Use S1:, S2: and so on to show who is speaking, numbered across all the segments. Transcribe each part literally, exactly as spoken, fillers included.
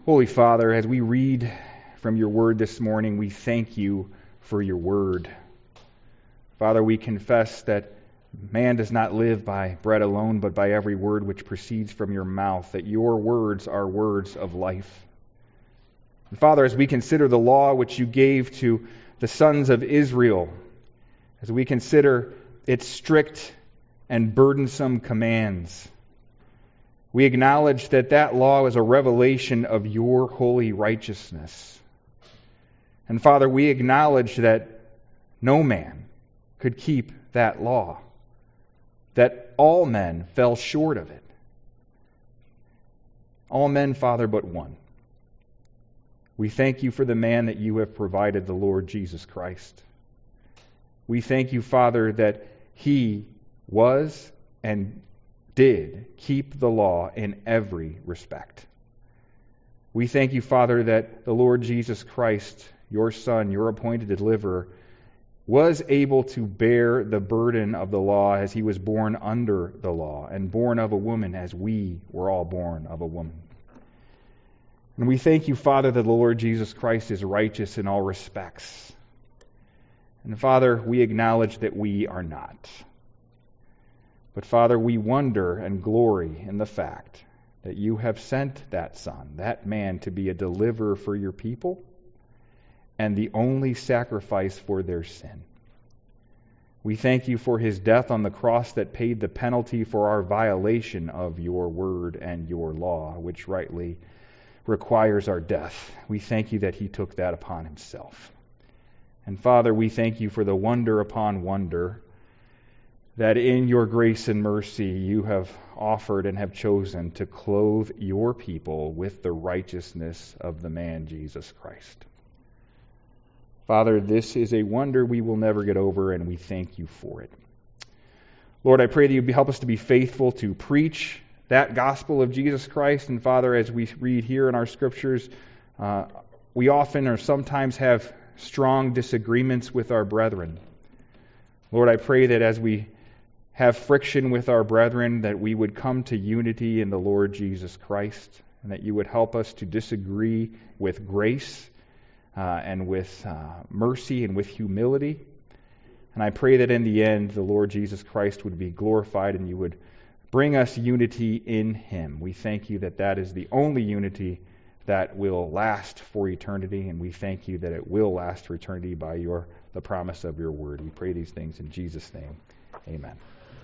S1: Holy Father, as we read from your word this morning, we thank you for your word. Father, we confess that man does not live by bread alone, but by every word which proceeds from your mouth, that your words are words of life. And Father, as we consider the law which you gave to the sons of Israel, as we consider its strict and burdensome commands, we acknowledge that that law is a revelation of your holy righteousness. And Father, we acknowledge that no man could keep that law, that all men fell short of it. All men, Father, but one. We thank you for the man that you have provided, the Lord Jesus Christ. We thank you, Father, that he was and did keep the law in every respect. We thank you, Father, that the Lord Jesus Christ, your Son, your appointed deliverer, was able to bear the burden of the law as he was born under the law and born of a woman as we were all born of a woman. And we thank you, Father, that the Lord Jesus Christ is righteous in all respects. And Father, we acknowledge that we are not. But Father, we wonder and glory in the fact that you have sent that Son, that man, to be a deliverer for your people and the only sacrifice for their sin. We thank you for his death on the cross that paid the penalty for our violation of your word and your law, which rightly requires our death. We thank you that he took that upon himself. And Father, we thank you for the wonder upon wonder that in your grace and mercy you have offered and have chosen to clothe your people with the righteousness of the man Jesus Christ. Father, this is a wonder we will never get over, and we thank you for it. Lord, I pray that you help us to be faithful to preach that gospel of Jesus Christ. And Father, as we read here in our scriptures, uh, we often or sometimes have strong disagreements with our brethren. Lord, I pray that as we have friction with our brethren, that we would come to unity in the Lord Jesus Christ, and that you would help us to disagree with grace uh, and with uh, mercy and with humility. And I pray that in the end, the Lord Jesus Christ would be glorified and you would bring us unity in him. We thank you that that is the only unity that will last for eternity, and we thank you that it will last for eternity by your the promise of your word. We pray these things in Jesus' name. Amen.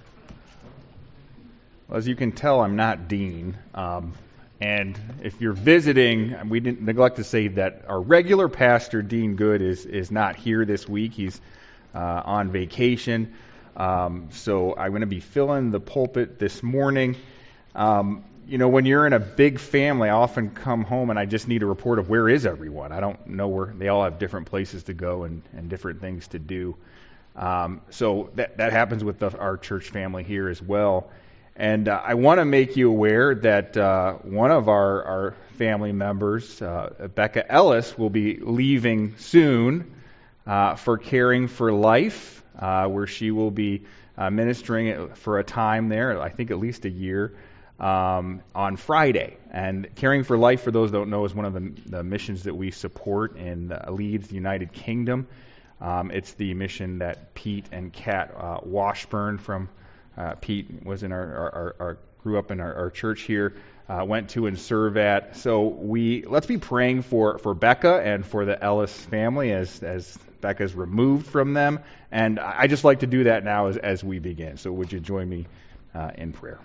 S1: Well, as you can tell, I'm not Dean. Um, and if you're visiting, we didn't neglect to say that our regular pastor, Dean Good, is, is not here this week. He's uh, on vacation. Um, so I'm going to be filling the pulpit this morning. Um, you know, when you're in a big family, I often come home and I just need a report of where is everyone. I don't know where. They all have different places to go and, and different things to do. Um, so that, that happens with the, our church family here as well. And uh, I want to make you aware that uh, one of our, our family members, uh, Becca Ellis, will be leaving soon uh, for Caring for Life, uh, where she will be uh, ministering for a time there, I think at least a year, um, on Friday. And Caring for Life, for those who don't know, is one of the, the missions that we support in uh, Leeds, the United Kingdom. Um, it's the mission that Pete and Kat uh, Washburn from uh, Pete was in our, our, our grew up in our, our church here, uh, went to and serve at. So we let's be praying for, for Becca and for the Ellis family as as Becca's removed from them. And I just like to do that now as, as we begin. So would you join me uh, in prayer?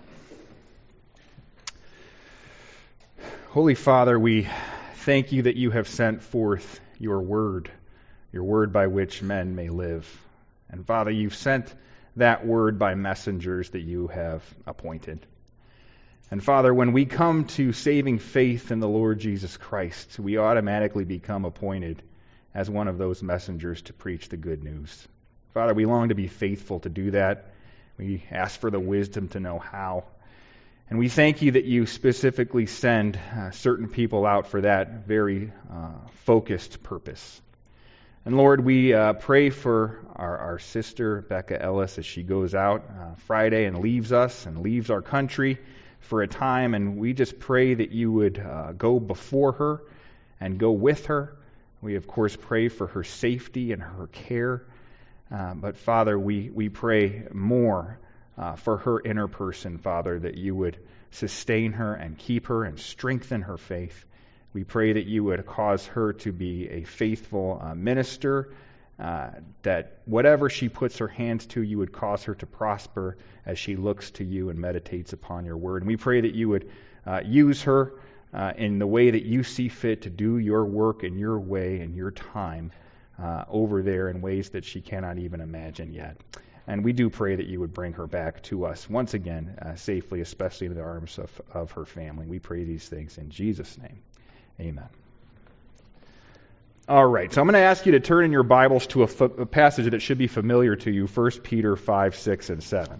S1: Holy Father, we thank you that you have sent forth your word. Your word by which men may live. And Father, you've sent that word by messengers that you have appointed. And Father, when we come to saving faith in the Lord Jesus Christ, we automatically become appointed as one of those messengers to preach the good news. Father, we long to be faithful to do that. We ask for the wisdom to know how. And we thank you that you specifically send uh, certain people out for that very uh, focused purpose. And Lord, we uh, pray for our, our sister, Becca Ellis, as she goes out uh, Friday and leaves us and leaves our country. for a time, and we just pray that you would uh, go before her and go with her. We, of course, pray for her safety and her care. Uh, but, Father, we, we pray more uh, for her inner person, Father, that you would sustain her and keep her and strengthen her faith. We pray that you would cause her to be a faithful uh, minister, uh, that whatever she puts her hands to, you would cause her to prosper as she looks to you and meditates upon your word. And we pray that you would uh, use her uh, in the way that you see fit to do your work in your way and your time uh, over there in ways that she cannot even imagine yet. And we do pray that you would bring her back to us once again uh, safely, especially in the arms of, of her family. We pray these things in Jesus' name. Amen. All right, so I'm going to ask you to turn in your Bibles to a, f- a passage that should be familiar to you, First Peter five, six, and seven.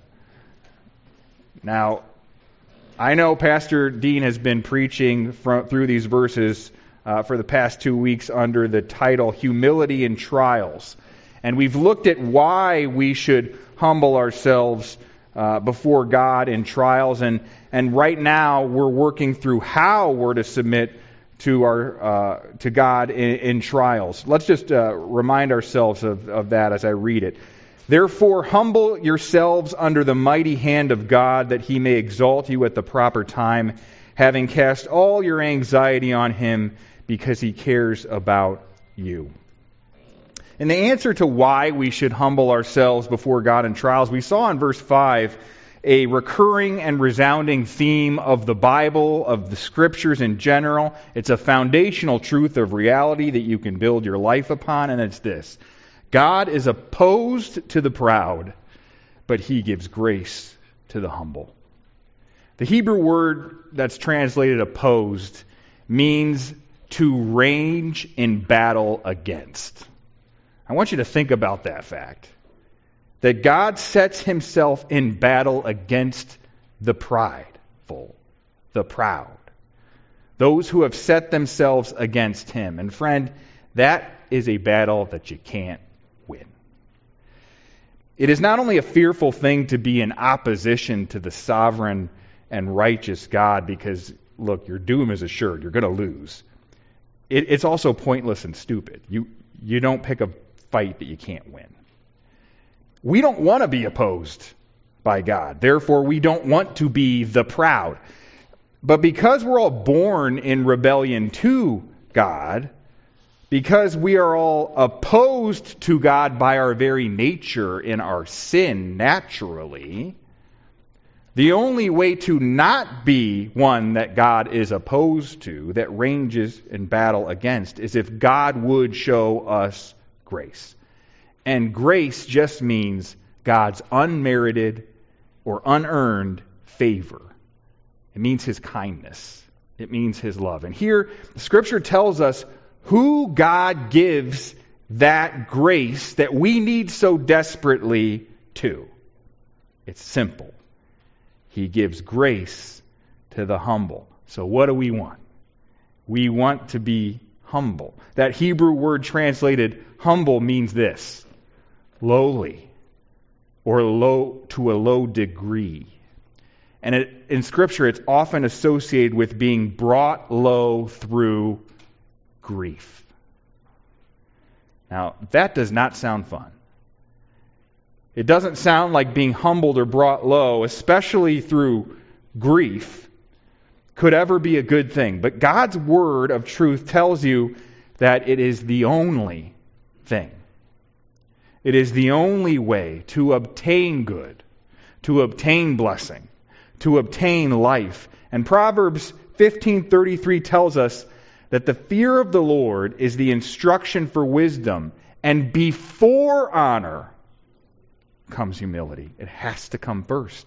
S1: Now, I know Pastor Dean has been preaching from, through these verses uh, for the past two weeks under the title Humility in Trials. And we've looked at why we should humble ourselves uh, before God in trials. And, and right now we're working through how we're to submit to our uh, to God in, in trials. Let's just uh, remind ourselves of, of that as I read it. Therefore, humble yourselves under the mighty hand of God, that he may exalt you at the proper time, having cast all your anxiety on him, because he cares about you. And the answer to why we should humble ourselves before God in trials, we saw in verse five a recurring and resounding theme of the Bible, of the Scriptures in general. It's a foundational truth of reality that you can build your life upon, and it's this: God is opposed to the proud, but he gives grace to the humble. The Hebrew word that's translated opposed means to range in battle against. I want you to think about that fact. That God sets himself in battle against the prideful, the proud. Those who have set themselves against him. And friend, that is a battle that you can't win. It is not only a fearful thing to be in opposition to the sovereign and righteous God, because, look, your doom is assured. You're going to lose. It, it's also pointless and stupid. You, you don't pick a fight that you can't win. We don't want to be opposed by God. Therefore, we don't want to be the proud. But because we're all born in rebellion to God, because we are all opposed to God by our very nature in our sin naturally, the only way to not be one that God is opposed to, that ranges in battle against, is if God would show us grace. And grace just means God's unmerited or unearned favor. It means his kindness. It means his love. And here, the Scripture tells us who God gives that grace that we need so desperately to. It's simple. He gives grace to the humble. So what do we want? We want to be humble. That Hebrew word translated humble means this: lowly, or low to a low degree. And it, in Scripture, it's often associated with being brought low through grief. Now, that does not sound fun. It doesn't sound like being humbled or brought low, especially through grief, could ever be a good thing. But God's word of truth tells you that it is the only thing. It is the only way to obtain good, to obtain blessing, to obtain life. And Proverbs fifteen thirty-three tells us that the fear of the Lord is the instruction for wisdom, and before honor comes humility. It has to come first.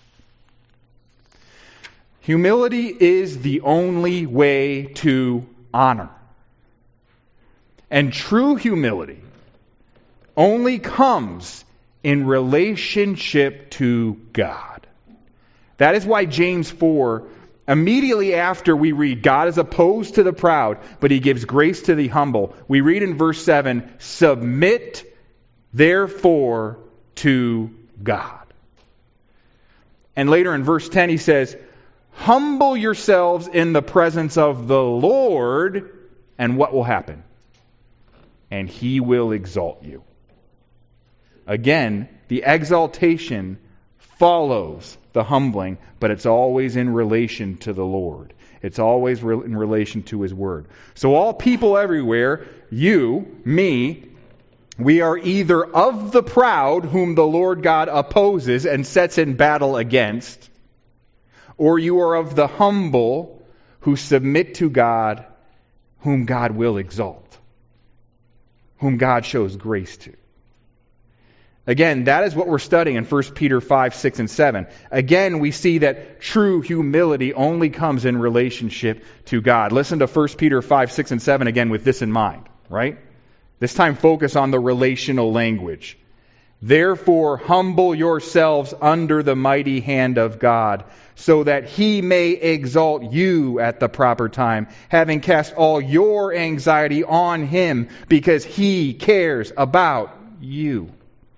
S1: Humility is the only way to honor. And true humility only comes in relationship to God. That is why James four, immediately after we read, God is opposed to the proud, but he gives grace to the humble, we read in verse seven, submit therefore to God. And later in verse ten he says, humble yourselves in the presence of the Lord, and what will happen? And He will exalt you. Again, the exaltation follows the humbling, but it's always in relation to the Lord. It's always re- in relation to His Word. So all people everywhere, you, me, we are either of the proud, whom the Lord God opposes and sets in battle against, or you are of the humble who submit to God, whom God will exalt, whom God shows grace to. Again, that is what we're studying in First Peter five, six, and seven. Again, we see that true humility only comes in relationship to God. Listen to First Peter five, six, and seven again with this in mind, right? This time focus on the relational language. Therefore, humble yourselves under the mighty hand of God, so that He may exalt you at the proper time, having cast all your anxiety on Him, because He cares about you.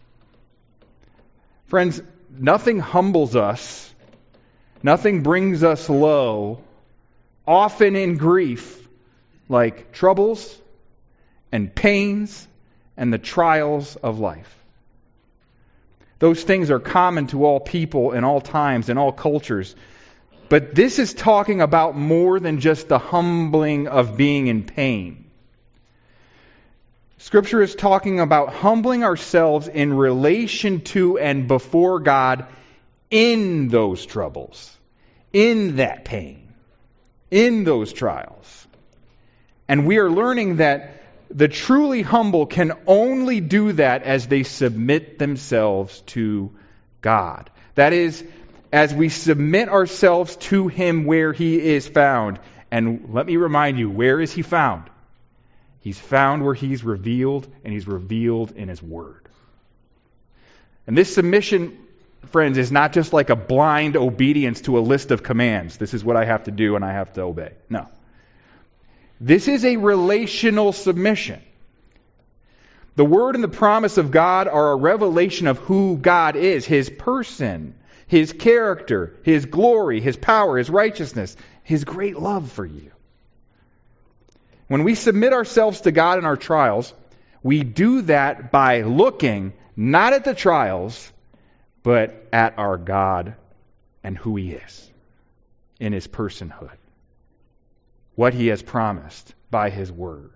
S1: Friends, nothing humbles us, nothing brings us low, often in grief, like troubles and pains and the trials of life. Those things are common to all people in all times, in all cultures. But this is talking about more than just the humbling of being in pain. Scripture is talking about humbling ourselves in relation to and before God in those troubles, in that pain, in those trials. And we are learning that the truly humble can only do that as they submit themselves to God. That is, as we submit ourselves to Him where He is found. And let me remind you, where is He found? He's found where He's revealed, and He's revealed in His Word. And this submission, friends, is not just like a blind obedience to a list of commands. This is what I have to do and I have to obey. No. This is a relational submission. The Word and the promise of God are a revelation of who God is, His person, His character, His glory, His power, His righteousness, His great love for you. When we submit ourselves to God in our trials, we do that by looking not at the trials, but at our God and who He is in His personhood, what He has promised by His Word.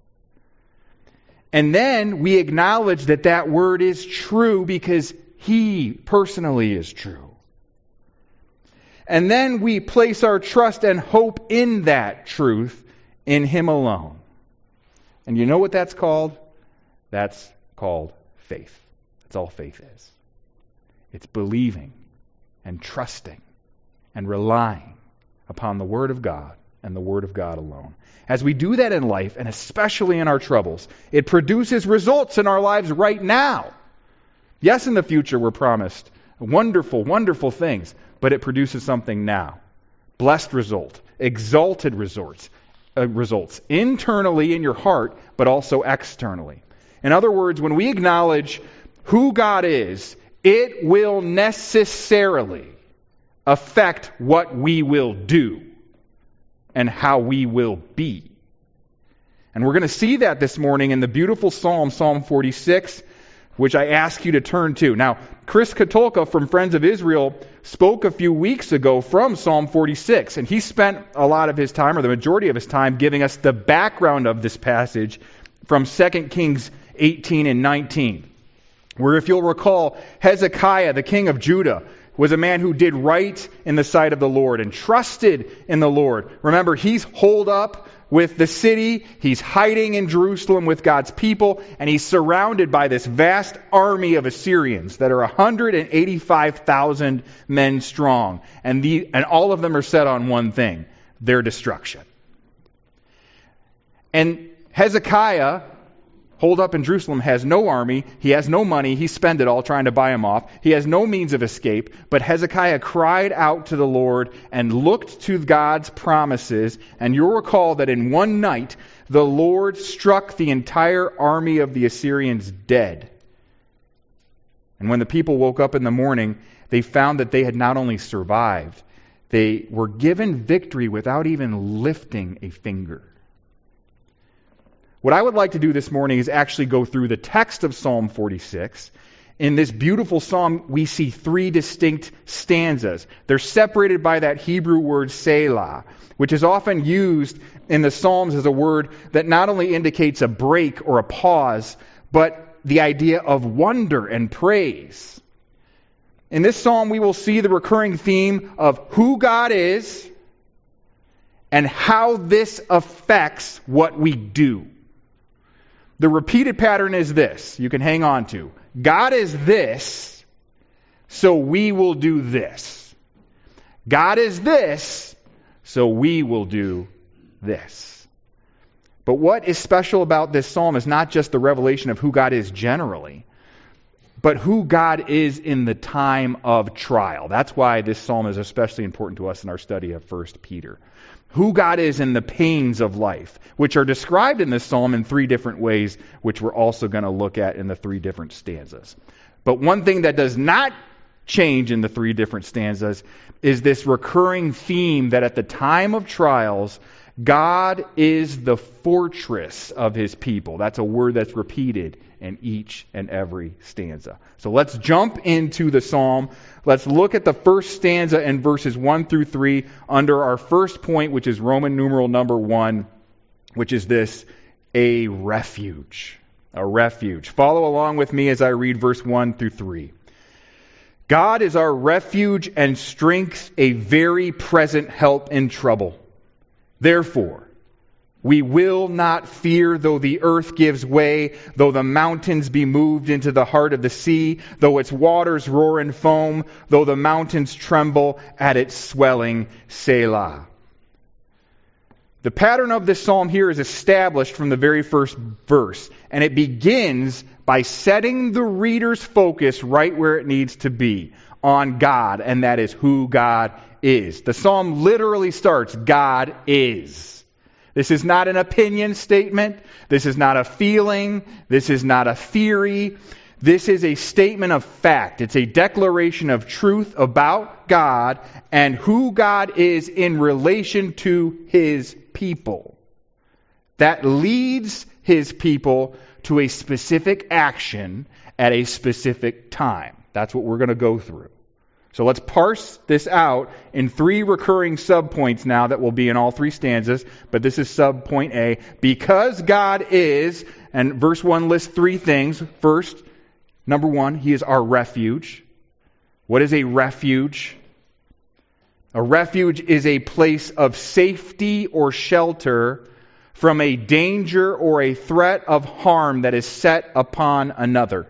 S1: And then we acknowledge that that Word is true because He personally is true. And then we place our trust and hope in that truth, in Him alone. And you know what that's called? That's called faith. That's all faith is. It's believing and trusting and relying upon the Word of God and the Word of God alone. As we do that in life, and especially in our troubles, it produces results in our lives right now. Yes, in the future we're promised wonderful, wonderful things, but it produces something now. Blessed result, exalted results, uh, results internally in your heart, but also externally. In other words, when we acknowledge who God is, it will necessarily affect what we will do and how we will be. And we're going to see that this morning in the beautiful Psalm, Psalm forty-six, which I ask you to turn to. Now, Chris Katolka from Friends of Israel spoke a few weeks ago from Psalm forty-six, and he spent a lot of his time, or the majority of his time, giving us the background of this passage from Second Kings eighteen and nineteen, where, if you'll recall, Hezekiah, the king of Judah, was a man who did right in the sight of the Lord and trusted in the Lord. Remember, he's holed up with the city, he's hiding in Jerusalem with God's people, and he's surrounded by this vast army of Assyrians that are one hundred eighty-five thousand men strong. And, the, and all of them are set on one thing: their destruction. And Hezekiah, holed up in Jerusalem, has no army, he has no money, he spent it all trying to buy him off, he has no means of escape, but Hezekiah cried out to the Lord and looked to God's promises, and you'll recall that in one night the Lord struck the entire army of the Assyrians dead. And when the people woke up in the morning, they found that they had not only survived, They were given victory without even lifting a finger. What I would like to do this morning is actually go through the text of Psalm forty-six. In this beautiful psalm, we see three distinct stanzas. They're separated by that Hebrew word Selah, which is often used in the Psalms as a word that not only indicates a break or a pause, but the idea of wonder and praise. In this psalm, we will see the recurring theme of who God is and how this affects what we do. The repeated pattern is this, you can hang on to. God is this, so we will do this. God is this, so we will do this. But what is special about this psalm is not just the revelation of who God is generally, but who God is in the time of trial. That's why this psalm is especially important to us in our study of First Peter. Who God is in the pains of life, which are described in this psalm in three different ways, which we're also going to look at in the three different stanzas. But one thing that does not change in the three different stanzas is this recurring theme that at the time of trials, God is the fortress of His people. That's a word that's repeated in each and every stanza. So let's jump into the psalm. Let's look at the first stanza in verses one through three under our first point, which is Roman numeral number one, which is this, a refuge. A refuge. Follow along with me as I read verse one through three. God is our refuge and strength, a very present help in trouble. Therefore, we will not fear though the earth gives way, though the mountains be moved into the heart of the sea, though its waters roar and foam, though the mountains tremble at its swelling, Selah. The pattern of this psalm here is established from the very first verse, and it begins by setting the reader's focus right where it needs to be, on God, and that is who God is. The psalm literally starts, God is. This is not an opinion statement. This is not a feeling. This is not a theory. This is a statement of fact. It's a declaration of truth about God and who God is in relation to His people. That leads His people to a specific action at a specific time. That's what we're going to go through. So let's parse this out in three recurring subpoints now that will be in all three stanzas, but this is subpoint A. Because God is, and verse one lists three things. First, number one, He is our refuge. What is a refuge? A refuge is a place of safety or shelter from a danger or a threat of harm that is set upon another.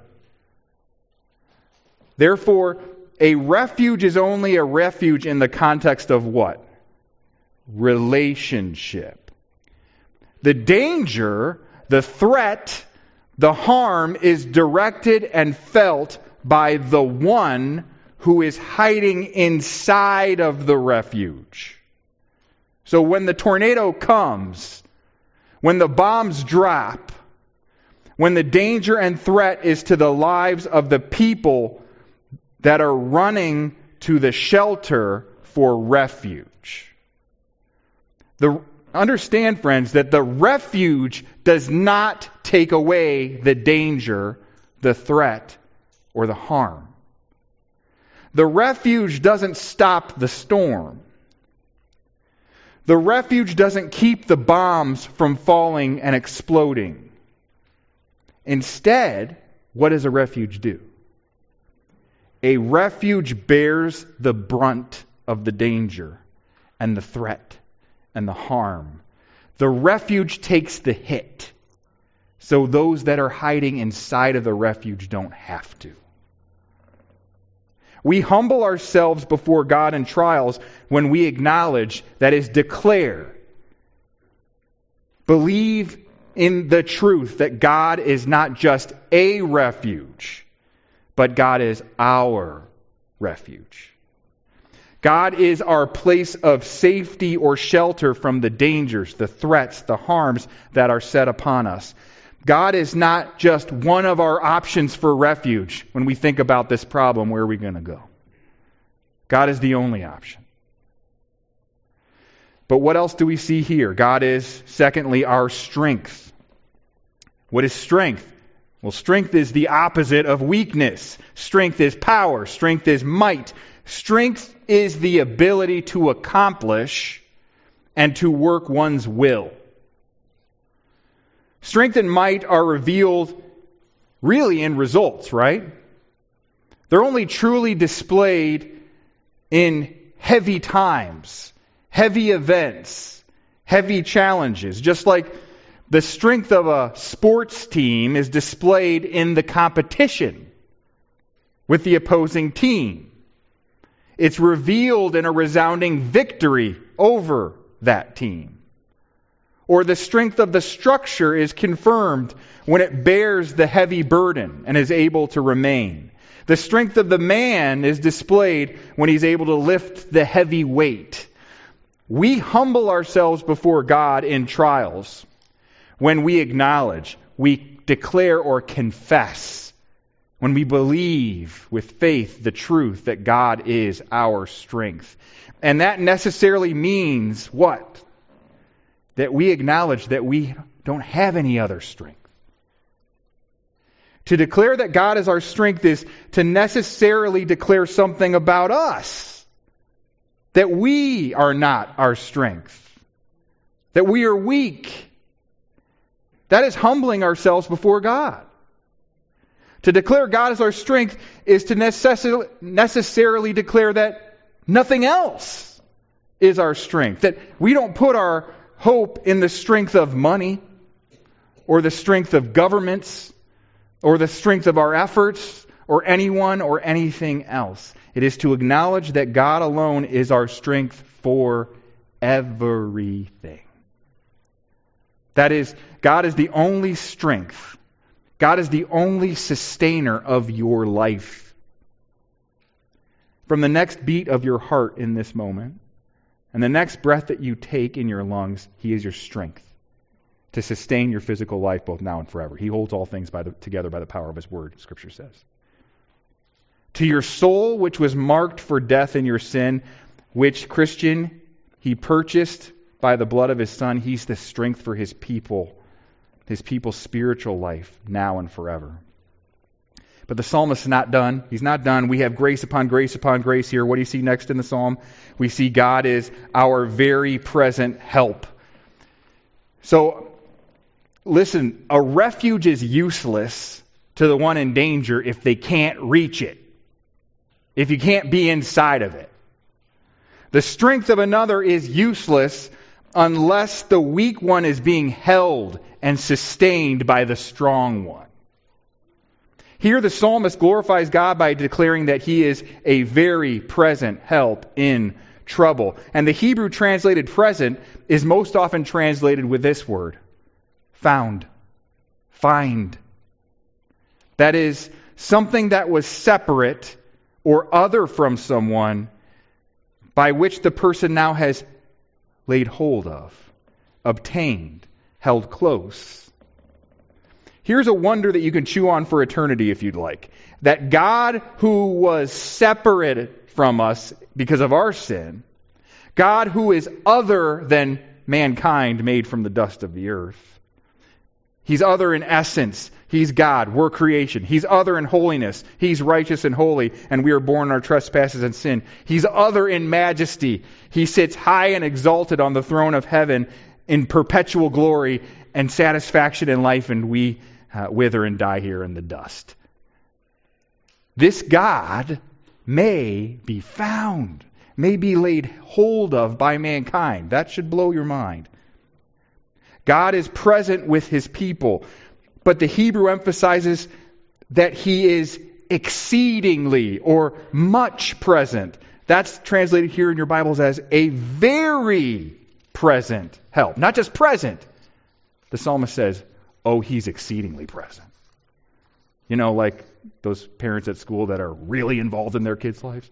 S1: Therefore, a refuge is only a refuge in the context of what? Relationship. The danger, the threat, the harm is directed and felt by the one who is hiding inside of the refuge. So when the tornado comes, when the bombs drop, when the danger and threat is to the lives of the people that are running to the shelter for refuge. The, understand, friends, that the refuge does not take away the danger, the threat, or the harm. The refuge doesn't stop the storm. The refuge doesn't keep the bombs from falling and exploding. Instead, what does a refuge do? A refuge bears the brunt of the danger and the threat and the harm. The refuge takes the hit, so those that are hiding inside of the refuge don't have to. We humble ourselves before God in trials when we acknowledge, that is, declare, believe in the truth that God is not just a refuge, but God is our refuge. God is our place of safety or shelter from the dangers, the threats, the harms that are set upon us. God is not just one of our options for refuge. When we think about this problem, where are we going to go? God is the only option. But what else do we see here? God is, secondly, our strength. What is strength? Well, strength is the opposite of weakness. Strength is power. Strength is might. Strength is the ability to accomplish and to work one's will. Strength and might are revealed really in results, right? They're only truly displayed in heavy times, heavy events, heavy challenges. Just like the strength of a sports team is displayed in the competition with the opposing team. It's revealed in a resounding victory over that team. Or the strength of the structure is confirmed when it bears the heavy burden and is able to remain. The strength of the man is displayed when he's able to lift the heavy weight. We humble ourselves before God in trials when we acknowledge, we declare or confess, when we believe with faith the truth that God is our strength. And that necessarily means what? That we acknowledge that we don't have any other strength. To declare that God is our strength is to necessarily declare something about us. That we are not our strength. That we are weak. That is humbling ourselves before God. To declare God as our strength is to necess- necessarily declare that nothing else is our strength. That we don't put our hope in the strength of money or the strength of governments or the strength of our efforts or anyone or anything else. It is to acknowledge that God alone is our strength for everything. That is, God is the only strength. God is the only sustainer of your life. From the next beat of your heart in this moment, and the next breath that you take in your lungs, He is your strength to sustain your physical life both now and forever. He holds all things by the, together by the power of His Word, Scripture says. To your soul, which was marked for death in your sin, which, Christian, He purchased by the blood of His Son, He's the strength for His people, His people's spiritual life now and forever. But the psalmist is not done. He's not done. We have grace upon grace upon grace here. What do you see next in the psalm? We see God is our very present help. So, listen, a refuge is useless to the one in danger if they can't reach it. If you can't be inside of it. The strength of another is useless unless the weak one is being held and sustained by the strong one. Here the psalmist glorifies God by declaring that He is a very present help in trouble. And the Hebrew translated present is most often translated with this word, found, find. That is, something that was separate or other from someone by which the person now has laid hold of, obtained, held close. Here's a wonder that you can chew on for eternity if you'd like. That God, who was separated from us because of our sin, God who is other than mankind made from the dust of the earth. He's other in essence. He's God. We're creation. He's other in holiness. He's righteous and holy, and we are born in our trespasses and sin. He's other in majesty. He sits high and exalted on the throne of heaven in perpetual glory and satisfaction in life, and we uh, wither and die here in the dust. This God may be found, may be laid hold of by mankind. That should blow your mind. God is present with His people, but the Hebrew emphasizes that He is exceedingly or much present. That's translated here in your Bibles as a very present help. Not just present. The psalmist says, oh, He's exceedingly present. You know, like those parents at school that are really involved in their kids' lives.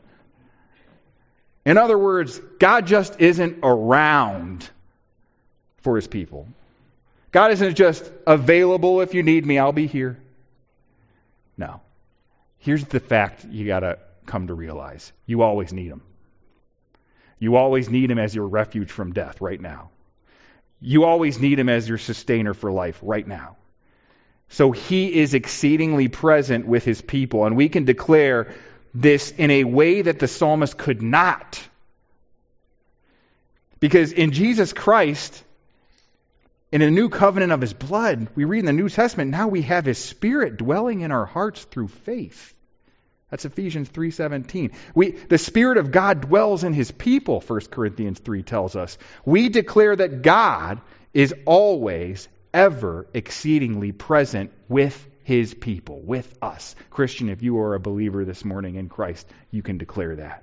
S1: In other words, God just isn't around for His people. God isn't just available, if you need me, I'll be here. No. Here's the fact you got to come to realize. You always need Him. You always need him as your refuge from death right now. You always need him as your sustainer for life right now. So he is exceedingly present with his people, and we can declare this in a way that the psalmist could not. Because in Jesus Christ, in a new covenant of his blood, we read in the New Testament, now we have his Spirit dwelling in our hearts through faith. That's Ephesians three seventeen. We, the Spirit of God dwells in his people, First Corinthians three tells us. We declare that God is always, ever exceedingly present with his people, with us. Christian, if you are a believer this morning in Christ, you can declare that.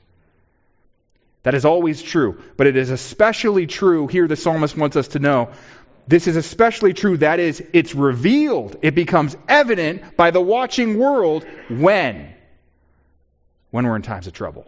S1: That is always true, but it is especially true, here the psalmist wants us to know, this is especially true, that is, it's revealed, it becomes evident by the watching world when? When we're in times of trouble.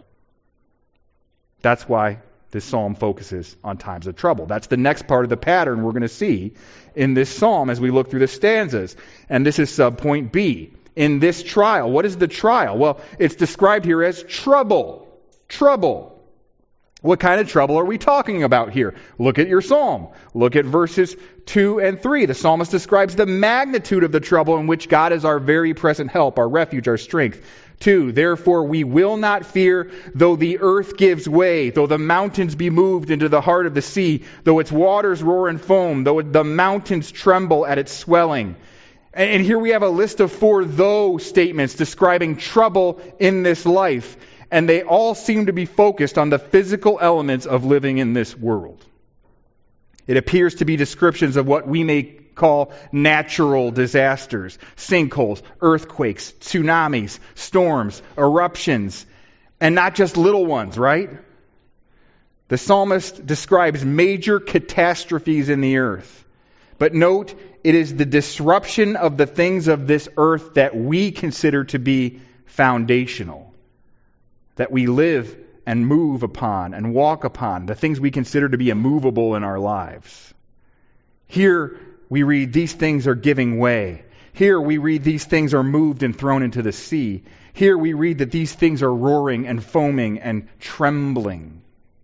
S1: That's why this psalm focuses on times of trouble. That's the next part of the pattern we're going to see in this psalm as we look through the stanzas. And this is subpoint B. In this trial, what is the trial? Well, it's described here as trouble. Trouble. What kind of trouble are we talking about here? Look at your psalm. Look at verses two and three. The psalmist describes the magnitude of the trouble in which God is our very present help, our refuge, our strength. Two, therefore we will not fear, though the earth gives way, though the mountains be moved into the heart of the sea, though its waters roar and foam, though the mountains tremble at its swelling. And here we have a list of four though statements describing trouble in this life. And they all seem to be focused on the physical elements of living in this world. It appears to be descriptions of what we may call natural disasters, sinkholes, earthquakes, tsunamis, storms, eruptions, and not just little ones, right? The psalmist describes major catastrophes in the earth. But note, it is the disruption of the things of this earth that we consider to be foundational, that we live and move upon and walk upon, the things we consider to be immovable in our lives. Here we read these things are giving way. Here we read these things are moved and thrown into the sea. Here we read that these things are roaring and foaming and trembling.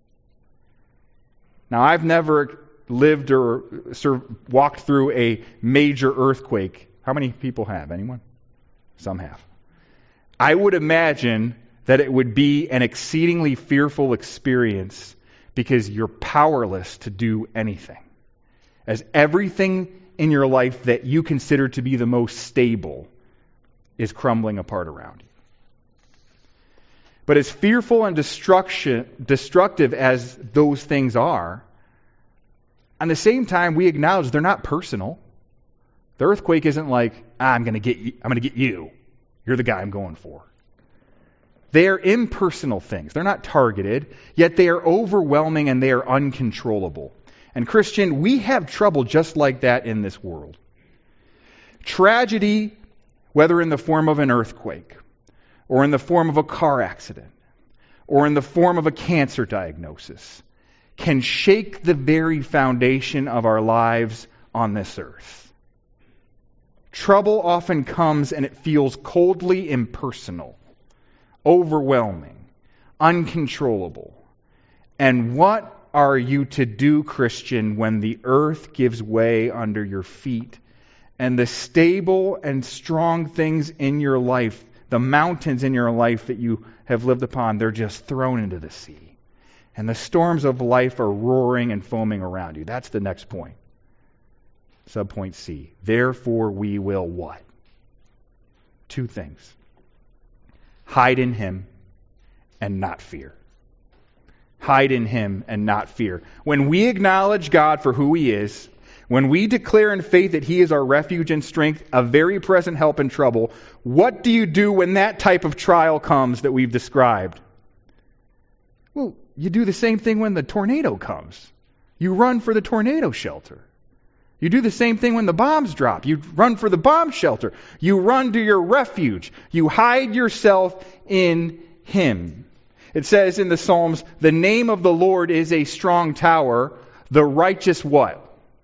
S1: Now I've never lived or walked through a major earthquake. How many people have? Anyone? Some have. I would imagine that it would be an exceedingly fearful experience because you're powerless to do anything. As everything in your life that you consider to be the most stable is crumbling apart around you. But as fearful and destruction, destructive as those things are, at the same time we acknowledge they're not personal. The earthquake isn't like, ah, I'm going to get you, I'm going to get you. You're the guy I'm going for. They are impersonal things. They're not targeted, yet they are overwhelming and they are uncontrollable. And Christian, we have trouble just like that in this world. Tragedy, whether in the form of an earthquake, or in the form of a car accident, or in the form of a cancer diagnosis, can shake the very foundation of our lives on this earth. Trouble often comes and it feels coldly impersonal, overwhelming, uncontrollable. And what are you to do, Christian, when the earth gives way under your feet and the stable and strong things in your life, the mountains in your life that you have lived upon, they're just thrown into the sea. And the storms of life are roaring and foaming around you. That's the next point. Subpoint C. Therefore we will what? Two things. Hide in him and not fear. Hide in him and not fear. When we acknowledge God for who he is, when we declare in faith that he is our refuge and strength, a very present help in trouble, what do you do when that type of trial comes that we've described? Well, you do the same thing when the tornado comes. You run for the tornado shelter. You do the same thing when the bombs drop. You run for the bomb shelter. You run to your refuge. You hide yourself in him. It says in the Psalms, the name of the Lord is a strong tower. The righteous what?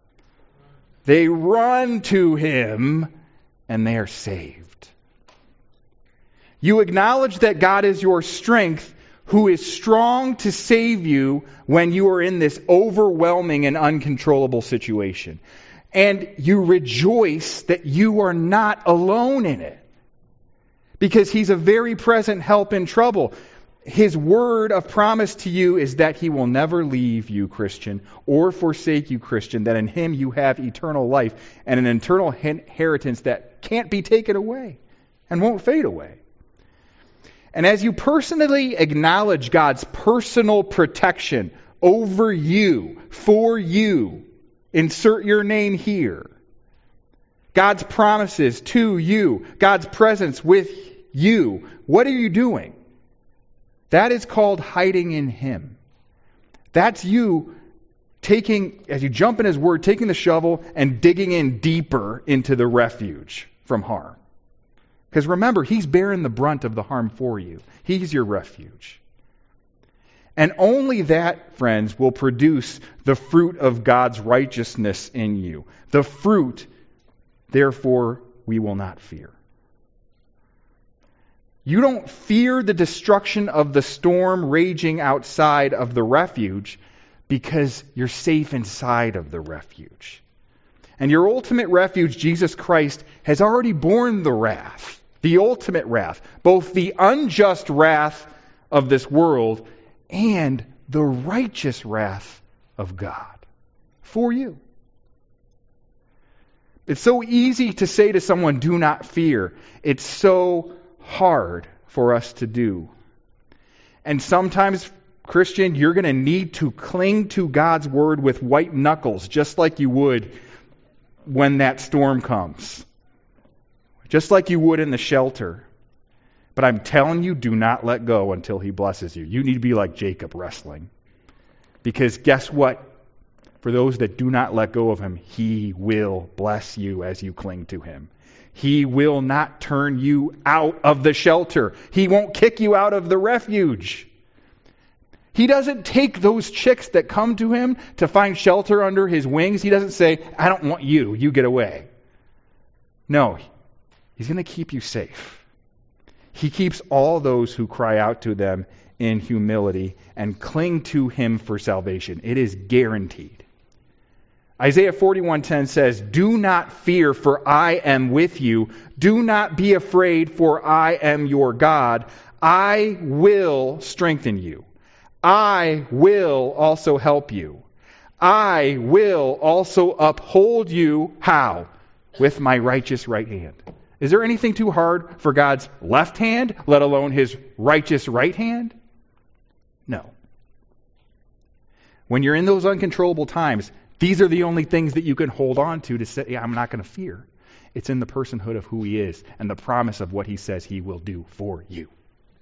S1: They run to him and they are saved. You acknowledge that God is your strength. who is strong to save you when you are in this overwhelming and uncontrollable situation. And you rejoice that you are not alone in it, because He's a very present help in trouble. His word of promise to you is that He will never leave you, Christian, or forsake you, Christian, that in Him you have eternal life and an eternal inheritance that can't be taken away and won't fade away. And as you personally acknowledge God's personal protection over you, for you, insert your name here, God's promises to you, God's presence with you, what are you doing? That is called hiding in Him. That's you taking, as you jump in His Word, taking the shovel and digging in deeper into the refuge from harm. Because remember, He's bearing the brunt of the harm for you. He's your refuge. And only that, friends, will produce the fruit of God's righteousness in you. The fruit, therefore, we will not fear. You don't fear the destruction of the storm raging outside of the refuge because you're safe inside of the refuge. And your ultimate refuge, Jesus Christ, has already borne the wrath, the ultimate wrath, both the unjust wrath of this world and the righteous wrath of God for you. It's so easy to say to someone, do not fear. It's so hard for us to do. And sometimes, Christian, you're going to need to cling to God's word with white knuckles, just like you would when that storm comes. Just like you would in the shelter. But I'm telling you, do not let go until He blesses you. You need to be like Jacob wrestling. Because guess what? For those that do not let go of Him, He will bless you as you cling to Him. He will not turn you out of the shelter. He won't kick you out of the refuge. He doesn't take those chicks that come to Him to find shelter under His wings. He doesn't say, I don't want you, you get away. No, He's going to keep you safe. He keeps all those who cry out to them in humility and cling to Him for salvation. It is guaranteed. Isaiah forty-one ten says, do not fear, for I am with you. Do not be afraid, for I am your God. I will strengthen you. I will also help you. I will also uphold you. How? With my righteous right hand. Is there anything too hard for God's left hand, let alone His righteous right hand? No. When you're in those uncontrollable times, these are the only things that you can hold on to to say, yeah, I'm not going to fear. It's in the personhood of who He is and the promise of what He says He will do for you.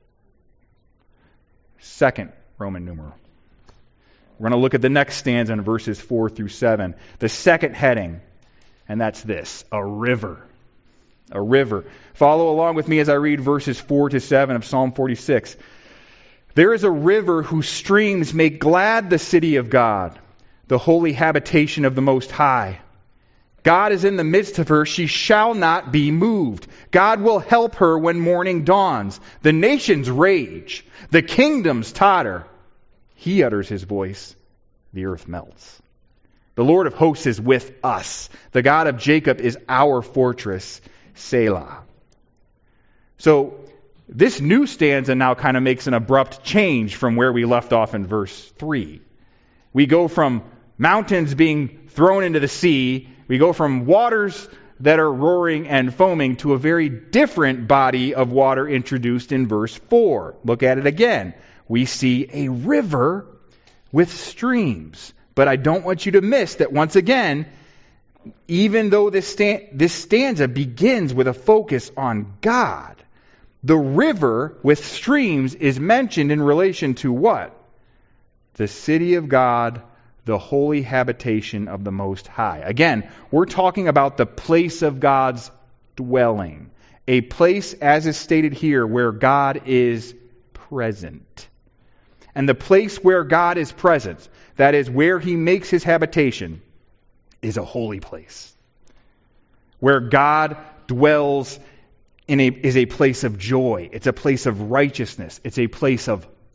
S1: Second Roman numeral. We're going to look at the next stanza in verses four through seven. The second heading, and that's this, a river. A river. Follow along with me as I read verses four to seven of Psalm forty-six. There is a river whose streams make glad the city of God, the holy habitation of the Most High. God is in the midst of her. She shall not be moved. God will help her when morning dawns. The nations rage. The kingdoms totter. He utters His voice. The earth melts. The Lord of hosts is with us. The God of Jacob is our fortress. Selah. So this new stanza now kind of makes an abrupt change from where we left off in verse three. We go from mountains being thrown into the sea. We go from waters that are roaring and foaming to a very different body of water introduced in verse four. Look at it again. We see a river with streams. But I don't want you to miss that once again, even though this, stan- this stanza begins with a focus on God, the river with streams is mentioned in relation to what? The city of God, the holy habitation of the Most High. Again, we're talking about the place of God's dwelling. A place, as is stated here, where God is present. And the place where God is present, that is where He makes His habitation, is a holy place. Where God dwells in a, is a place of joy. It's a place of righteousness. It's a place of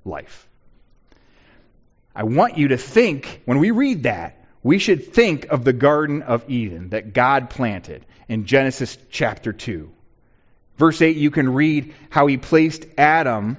S1: life. I want you to think, when we read that, we should think of the Garden of Eden that God planted in Genesis chapter two. Verse eight, you can read how he placed Adam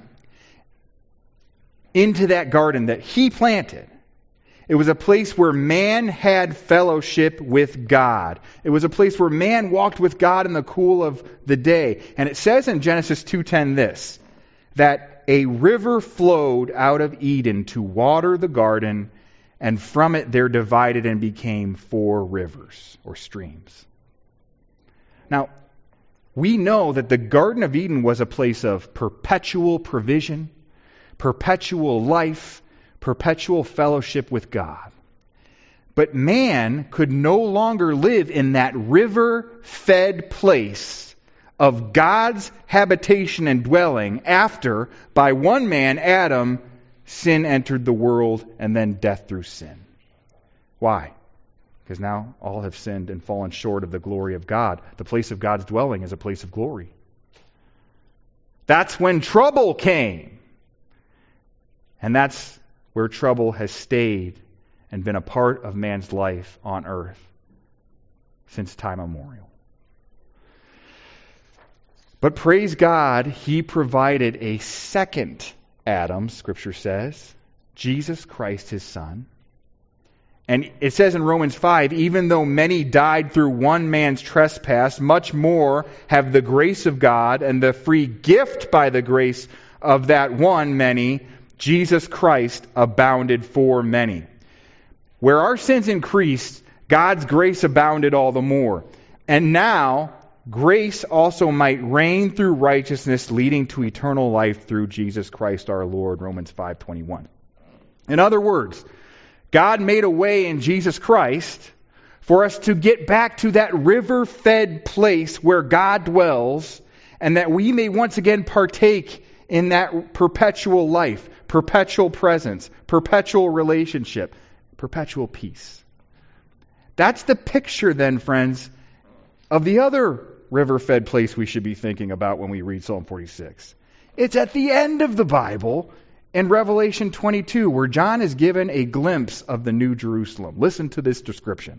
S1: into that garden that he planted. It was a place where man had fellowship with God. It was a place where man walked with God in the cool of the day. And it says in Genesis two ten this, that a river flowed out of Eden to water the garden, and from it there divided and became four rivers or streams. Now, we know that the Garden of Eden was a place of perpetual provision, perpetual life, perpetual fellowship with God. But man could no longer live in that river-fed place of God's habitation and dwelling after, by one man, Adam, sin entered the world and then death through sin. Why? Because now all have sinned and fallen short of the glory of God. The place of God's dwelling is a place of glory. That's when trouble came. And that's where trouble has stayed and been a part of man's life on earth since time immemorial. But praise God, he provided a second Adam, Scripture says, Jesus Christ, his Son. And it says in Romans five, even though many died through one man's trespass, much more have the grace of God and the free gift by the grace of that one, many, Jesus Christ, abounded for many. Where our sins increased, God's grace abounded all the more. And now, grace also might reign through righteousness, leading to eternal life through Jesus Christ our Lord, Romans five twenty-one. In other words, God made a way in Jesus Christ for us to get back to that river-fed place where God dwells, and that we may once again partake in that perpetual life, perpetual presence, perpetual relationship, perpetual peace. That's the picture then, friends, of the other river-fed place we should be thinking about when we read Psalm forty-six. It's at the end of the Bible in Revelation twenty-two, where John is given a glimpse of the New Jerusalem. Listen to this description.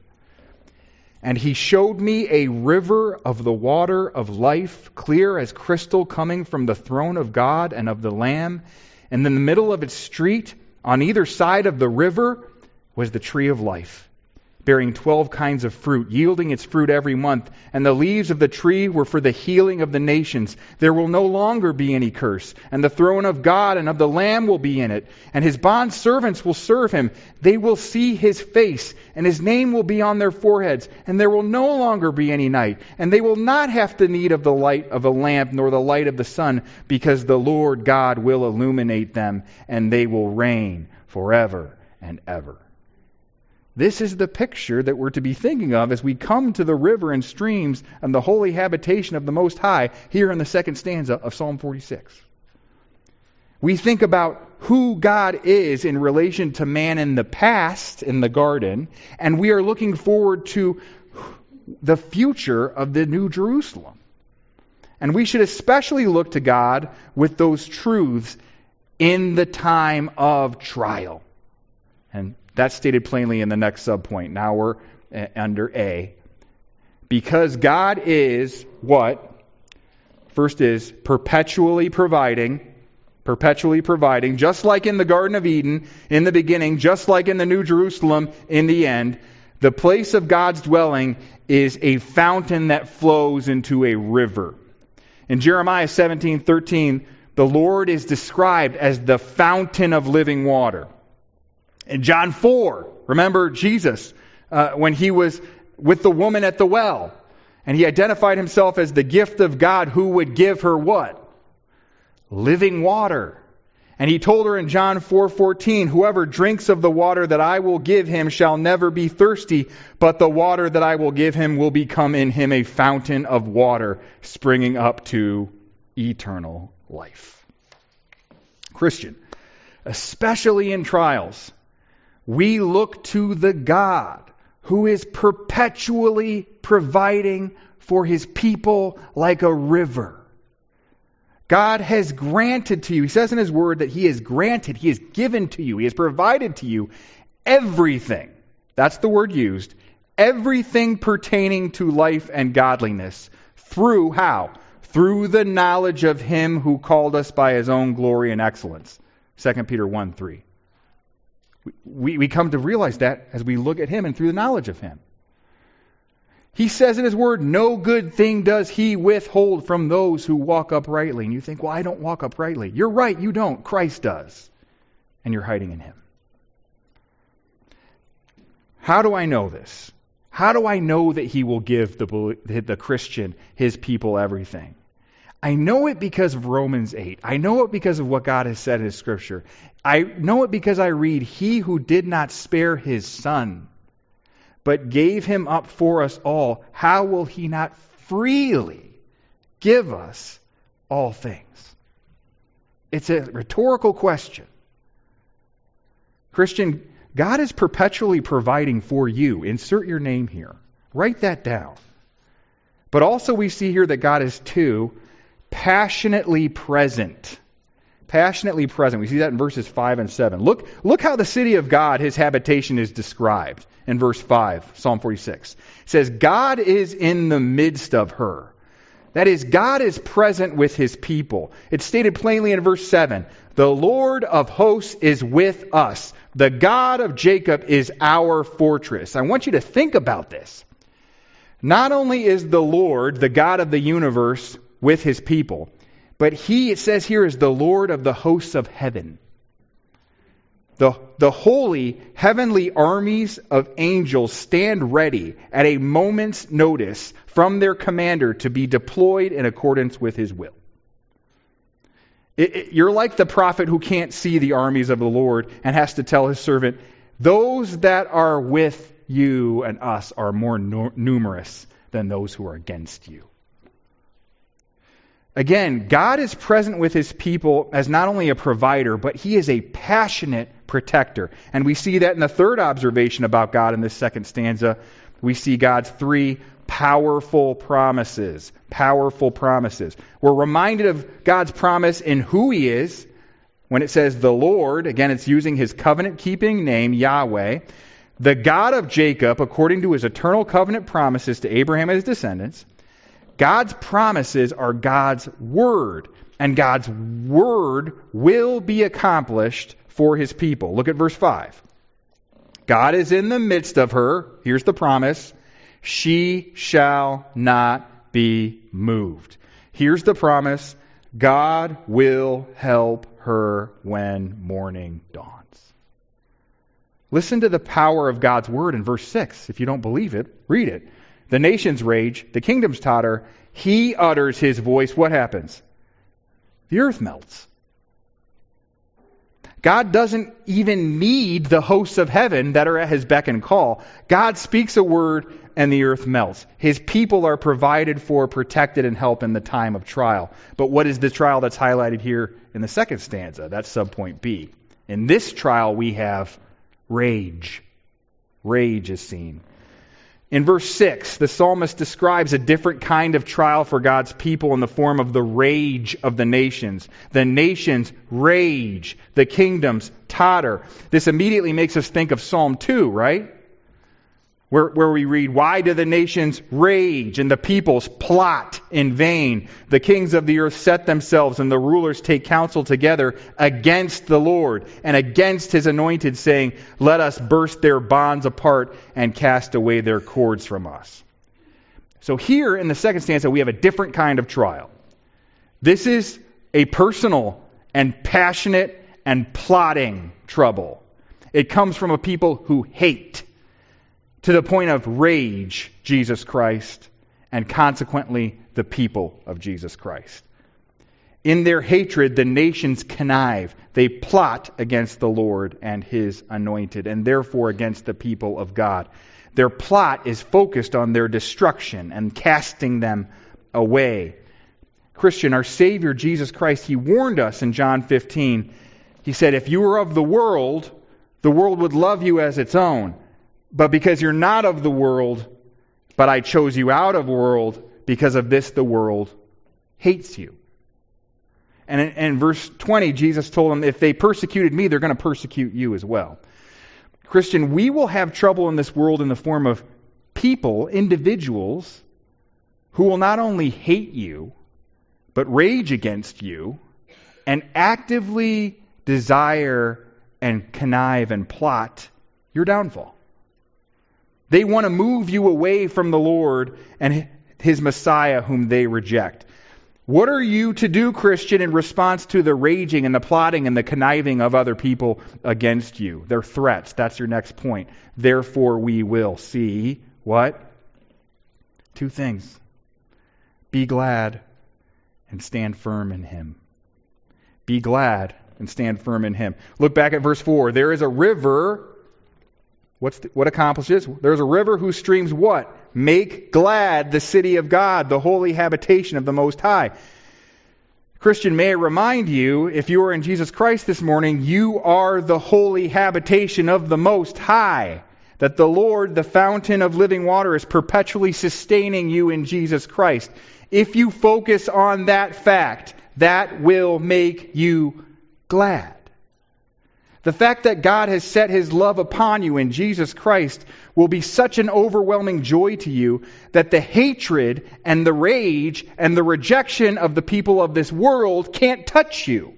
S1: And he showed me a river of the water of life, clear as crystal, coming from the throne of God and of the Lamb. And in the middle of its street, on either side of the river, was the tree of life, bearing twelve kinds of fruit, yielding its fruit every month. And the leaves of the tree were for the healing of the nations. There will no longer be any curse. And the throne of God and of the Lamb will be in it. And his bond servants will serve him. They will see his face, and his name will be on their foreheads. And there will no longer be any night. And they will not have the need of the light of a lamp, nor the light of the sun, because the Lord God will illuminate them, and they will reign forever and ever. This is the picture that we're to be thinking of as we come to the river and streams and the holy habitation of the Most High here in the second stanza of Psalm forty-six. We think about who God is in relation to man in the past in the garden, and we are looking forward to the future of the New Jerusalem. And we should especially look to God with those truths in the time of trial. And that's stated plainly in the next subpoint. Now we're under A. Because God is what? First is perpetually providing. Perpetually providing. Just like in the Garden of Eden in the beginning, just like in the New Jerusalem in the end, the place of God's dwelling is a fountain that flows into a river. In Jeremiah seventeen thirteen, the Lord is described as the fountain of living water. In John four, remember Jesus, uh, when he was with the woman at the well, and he identified himself as the gift of God who would give her what? Living water. And he told her in John four fourteen, whoever drinks of the water that I will give him shall never be thirsty, but the water that I will give him will become in him a fountain of water springing up to eternal life. Christian, especially in trials, we look to the God who is perpetually providing for his people like a river. God has granted to you. He says in His Word that He has granted, He has given to you, He has provided to you everything. That's the word used. Everything pertaining to life and godliness. Through how? Through the knowledge of Him who called us by His own glory and excellence. Second Peter one three. We, we come to realize that as we look at Him and through the knowledge of Him. He says in His Word, no good thing does He withhold from those who walk uprightly. And you think, well, I don't walk uprightly. You're right, you don't. Christ does. And you're hiding in Him. How do I know this? How do I know that He will give the, the Christian, His people, everything? I know it because of Romans eight. I know it because of what God has said in His Scripture. I know it because I read, He who did not spare His Son, but gave Him up for us all, how will He not freely give us all things? It's a rhetorical question. Christian, God is perpetually providing for you. Insert your name here. Write that down. But also we see here that God is, too, passionately present. Passionately present. We see that in verses five and seven. Look, look how the city of God, His habitation, is described in verse five, Psalm forty-six. It says, God is in the midst of her. That is, God is present with His people. It's stated plainly in verse seven. The Lord of hosts is with us. The God of Jacob is our fortress. I want you to think about this. Not only is the Lord, the God of the universe, with His people, but He, it says here, is the Lord of the hosts of heaven. The, the holy heavenly armies of angels stand ready at a moment's notice from their commander to be deployed in accordance with His will. It, it, you're like the prophet who can't see the armies of the Lord and has to tell his servant, those that are with you and us are more no, numerous than those who are against you. Again, God is present with His people as not only a provider, but He is a passionate protector. And we see that in the third observation about God in this second stanza. We see God's three powerful promises. Powerful promises. We're reminded of God's promise in who He is. When it says the Lord, again, it's using His covenant-keeping name, Yahweh. The God of Jacob, according to His eternal covenant promises to Abraham and his descendants. God's promises are God's word, and God's word will be accomplished for His people. Look at verse five. God is in the midst of her. Here's the promise. She shall not be moved. Here's the promise. God will help her when morning dawns. Listen to the power of God's word in verse six. If you don't believe it, read it. The nations rage, the kingdoms totter. He utters His voice. What happens? The earth melts. God doesn't even need the hosts of heaven that are at His beck and call. God speaks a word and the earth melts. His people are provided for, protected, and helped in the time of trial. But what is the trial that's highlighted here in the second stanza? That's subpoint B. In this trial we have rage. Rage is seen. In verse six, the psalmist describes a different kind of trial for God's people in the form of the rage of the nations. The nations rage. The kingdoms totter. This immediately makes us think of Psalm two, right? Where, where we read, why do the nations rage and the peoples plot in vain? The kings of the earth set themselves and the rulers take counsel together against the Lord and against His anointed, saying, let us burst their bonds apart and cast away their cords from us. So here in the second stanza, we have a different kind of trial. This is a personal and passionate and plotting trouble. It comes from a people who hate, to the point of rage, Jesus Christ, and consequently the people of Jesus Christ. In their hatred, the nations connive. They plot against the Lord and His anointed, and therefore against the people of God. Their plot is focused on their destruction and casting them away. Christian, our Savior Jesus Christ, He warned us in John fifteen. He said, if you were of the world, the world would love you as its own. But because you're not of the world, but I chose you out of the world, because of this the world hates you. And in, in verse twenty, Jesus told them, if they persecuted me, they're going to persecute you as well. Christian, we will have trouble in this world in the form of people, individuals, who will not only hate you, but rage against you, and actively desire and connive and plot your downfall. They want to move you away from the Lord and His Messiah whom they reject. What are you to do, Christian, in response to the raging and the plotting and the conniving of other people against you? Their threats. That's your next point. Therefore we will see what? Two things. Be glad and stand firm in Him. Be glad and stand firm in Him. Look back at verse four. There is a river. What's the, what accomplishes? There's a river whose streams what? Make glad the city of God, the holy habitation of the Most High. Christian, may I remind you, if you are in Jesus Christ this morning, you are the holy habitation of the Most High. That the Lord, the fountain of living water, is perpetually sustaining you in Jesus Christ. If you focus on that fact, that will make you glad. The fact that God has set His love upon you in Jesus Christ will be such an overwhelming joy to you that the hatred and the rage and the rejection of the people of this world can't touch you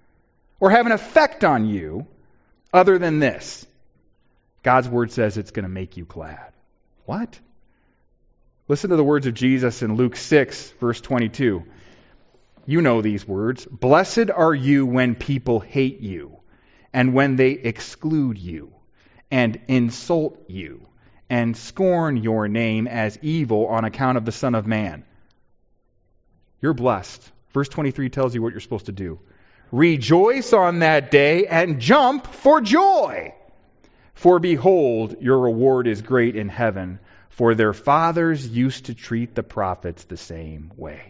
S1: or have an effect on you other than this. God's Word says it's going to make you glad. What? Listen to the words of Jesus in Luke six, verse twenty-two. You know these words. Blessed are you when people hate you, and when they exclude you, and insult you, and scorn your name as evil on account of the Son of Man. You're blessed. Verse twenty-three tells you what you're supposed to do. Rejoice on that day and jump for joy. For behold, your reward is great in heaven, for their fathers used to treat the prophets the same way.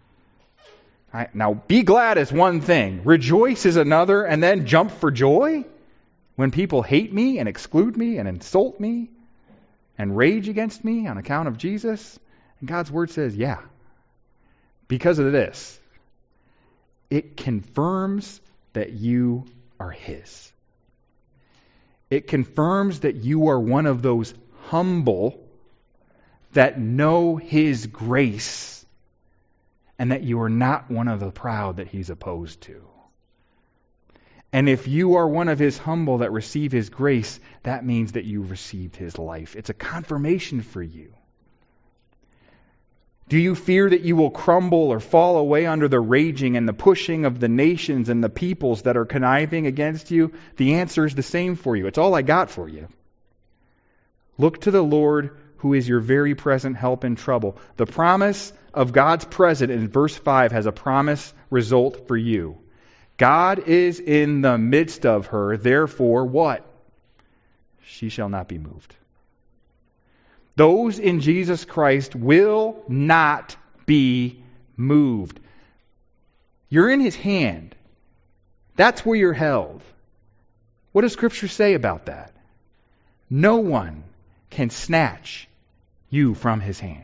S1: All right, now, be glad is one thing. Rejoice is another, and then jump for joy? When people hate me and exclude me and insult me and rage against me on account of Jesus? And God's Word says, yeah. Because of this, it confirms that you are His. It confirms that you are one of those humble that know His grace, and that you are not one of the proud that He's opposed to. And if you are one of His humble that receive His grace, that means that you received His life. It's a confirmation for you. Do you fear that you will crumble or fall away under the raging and the pushing of the nations and the peoples that are conniving against you? The answer is the same for you. It's all I got for you. Look to the Lord, who is your very present help in trouble. The promise of God's present in verse five has a promise result for you. God is in the midst of her, therefore what? She shall not be moved. Those in Jesus Christ will not be moved. You're in His hand. That's where you're held. What does Scripture say about that? No one can snatch you from His hand.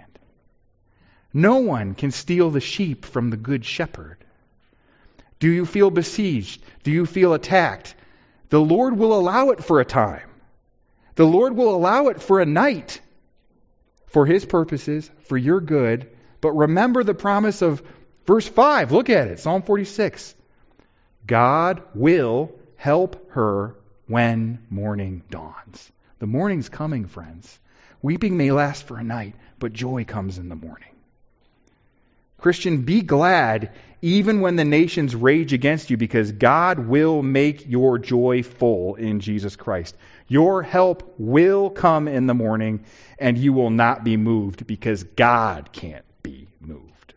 S1: No one can steal the sheep from the good shepherd. Do you feel besieged? Do you feel attacked? The Lord will allow it for a time. The Lord will allow it for a night. For His purposes, for your good. But remember the promise of verse five. Look at it. Psalm forty-six. God will help her when morning dawns. The morning's coming, friends. Weeping may last for a night, but joy comes in the morning. Christian, be glad even when the nations rage against you, because God will make your joy full in Jesus Christ. Your help will come in the morning, and you will not be moved because God can't be moved.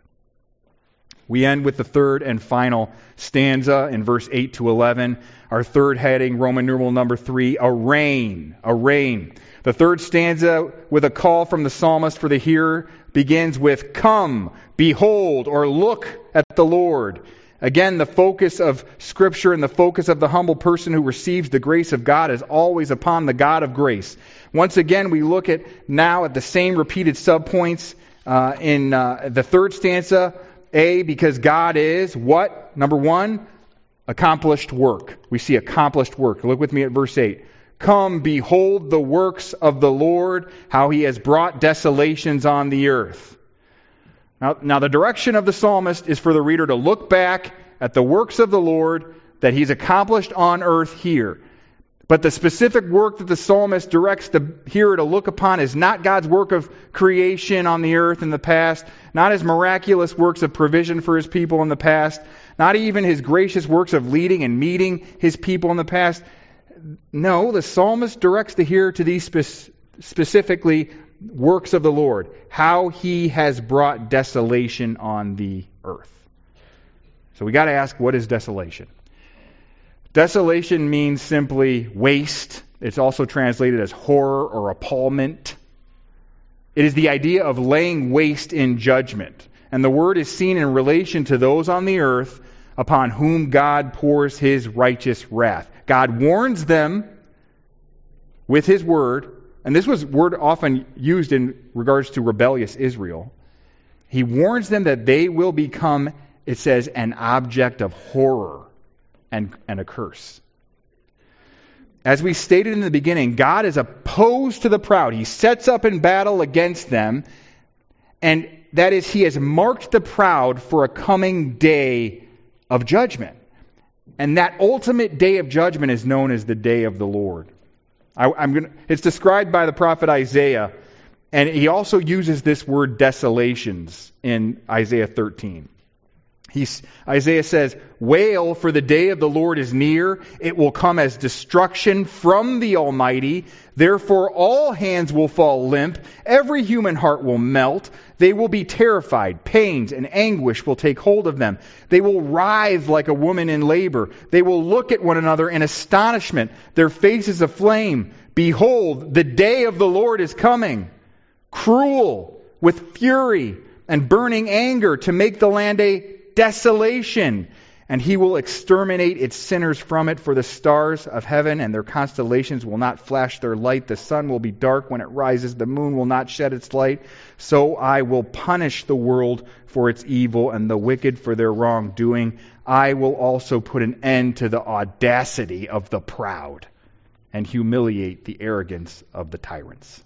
S1: We end with the third and final stanza in verse eight to eleven. Our third heading, Roman numeral number three, a reign, a reign. The third stanza, with a call from the psalmist for the hearer, begins with, come, behold, or look at the Lord. Again, the focus of Scripture and the focus of the humble person who receives the grace of God is always upon the God of grace. Once again, we look at now at the same repeated subpoints uh, in uh, the third stanza. A, because God is what? Number one, accomplished work. We see accomplished work. Look with me at verse eight. Come, behold the works of the Lord, how he has brought desolations on the earth. Now, now the direction of the psalmist is for the reader to look back at the works of the Lord that he's accomplished on earth here. But the specific work that the psalmist directs the hearer to look upon is not God's work of creation on the earth in the past, not his miraculous works of provision for his people in the past, not even his gracious works of leading and meeting his people in the past. No, the psalmist directs the hearer to these spe- specifically works of the Lord, how he has brought desolation on the earth. So we got to ask, what is desolation? Desolation means simply waste. It's also translated as horror or appallment. It is the idea of laying waste in judgment. And the word is seen in relation to those on the earth upon whom God pours his righteous wrath. God warns them with his word, and this was word often used in regards to rebellious Israel. He warns them that they will become, it says, an object of horror and, and a curse. As we stated in the beginning, God is opposed to the proud. He sets up in battle against them, and that is, he has marked the proud for a coming day of judgment. And that ultimate day of judgment is known as the day of the Lord. I, I'm gonna, it's described by the prophet Isaiah, and he also uses this word desolations in Isaiah thirteen. He's, Isaiah says, "Wail, for the day of the Lord is near. It will come as destruction from the Almighty. Therefore all hands will fall limp. Every human heart will melt. They will be terrified. Pains and anguish will take hold of them. They will writhe like a woman in labor. They will look at one another in astonishment, their faces aflame. Behold, the day of the Lord is coming, cruel, with fury and burning anger, to make the land a desolation, and he will exterminate its sinners from it. For the stars of heaven and their constellations will not flash their light. The sun will be dark when it rises. The moon will not shed its light. So I will punish the world for its evil and the wicked for their wrongdoing. I will also put an end to the audacity of the proud and humiliate the arrogance of the tyrants."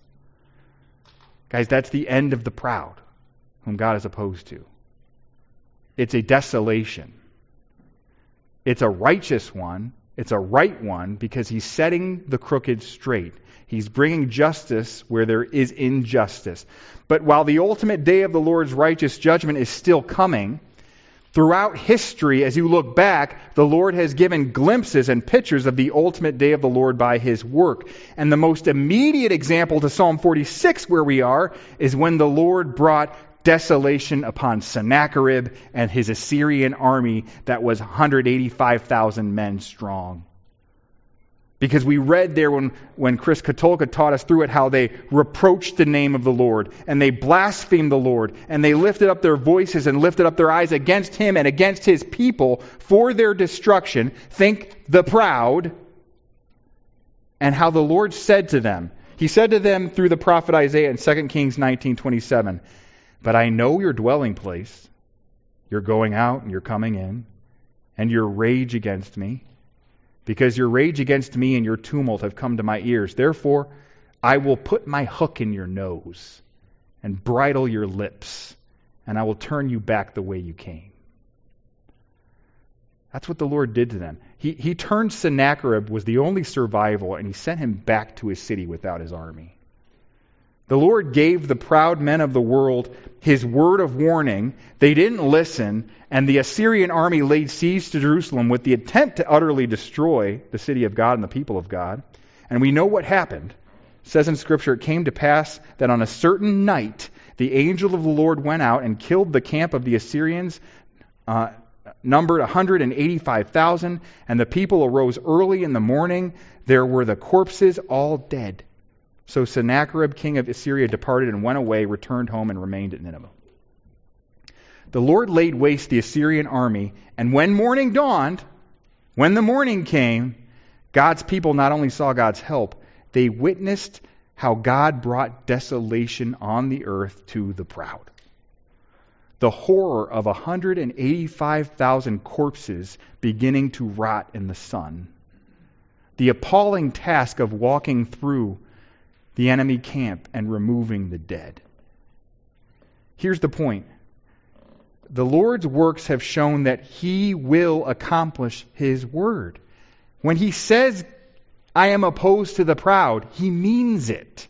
S1: Guys, that's the end of the proud, whom God is opposed to. It's a desolation. It's a righteous one. It's a right one, because he's setting the crooked straight. He's bringing justice where there is injustice. But while the ultimate day of the Lord's righteous judgment is still coming, throughout history, as you look back, the Lord has given glimpses and pictures of the ultimate day of the Lord by his work. And the most immediate example to Psalm forty-six, where we are, is when the Lord brought desolation upon Sennacherib and his Assyrian army that was one hundred eighty-five thousand men strong. Because we read there when, when Chris Katolka taught us through it how they reproached the name of the Lord, and they blasphemed the Lord, and they lifted up their voices and lifted up their eyes against him and against his people for their destruction. Think the proud. And how the Lord said to them, he said to them through the prophet Isaiah in Second Kings nineteen twenty-seven, "But I know your dwelling place, you're going out and you're coming in, and your rage against me, because your rage against me and your tumult have come to my ears. Therefore, I will put my hook in your nose and bridle your lips, and I will turn you back the way you came." That's what the Lord did to them. He, he turned Sennacherib, was the only survival, and he sent him back to his city without his army. The Lord gave the proud men of the world his word of warning. They didn't listen, and the Assyrian army laid siege to Jerusalem with the intent to utterly destroy the city of God and the people of God. And we know what happened. It says in Scripture, "It came to pass that on a certain night the angel of the Lord went out and killed the camp of the Assyrians, uh, numbered one hundred eighty-five thousand, and the people arose early in the morning. There were the corpses all dead. So Sennacherib, king of Assyria, departed and went away, returned home, and remained at Nineveh." The Lord laid waste the Assyrian army, and when morning dawned, when the morning came, God's people not only saw God's help, they witnessed how God brought desolation on the earth to the proud. the horror of one hundred eighty-five thousand corpses beginning to rot in the sun, the appalling task of walking through the enemy camp and removing the dead. Here's the point. The Lord's works have shown that He will accomplish His word. When He says, I am opposed to the proud, He means it.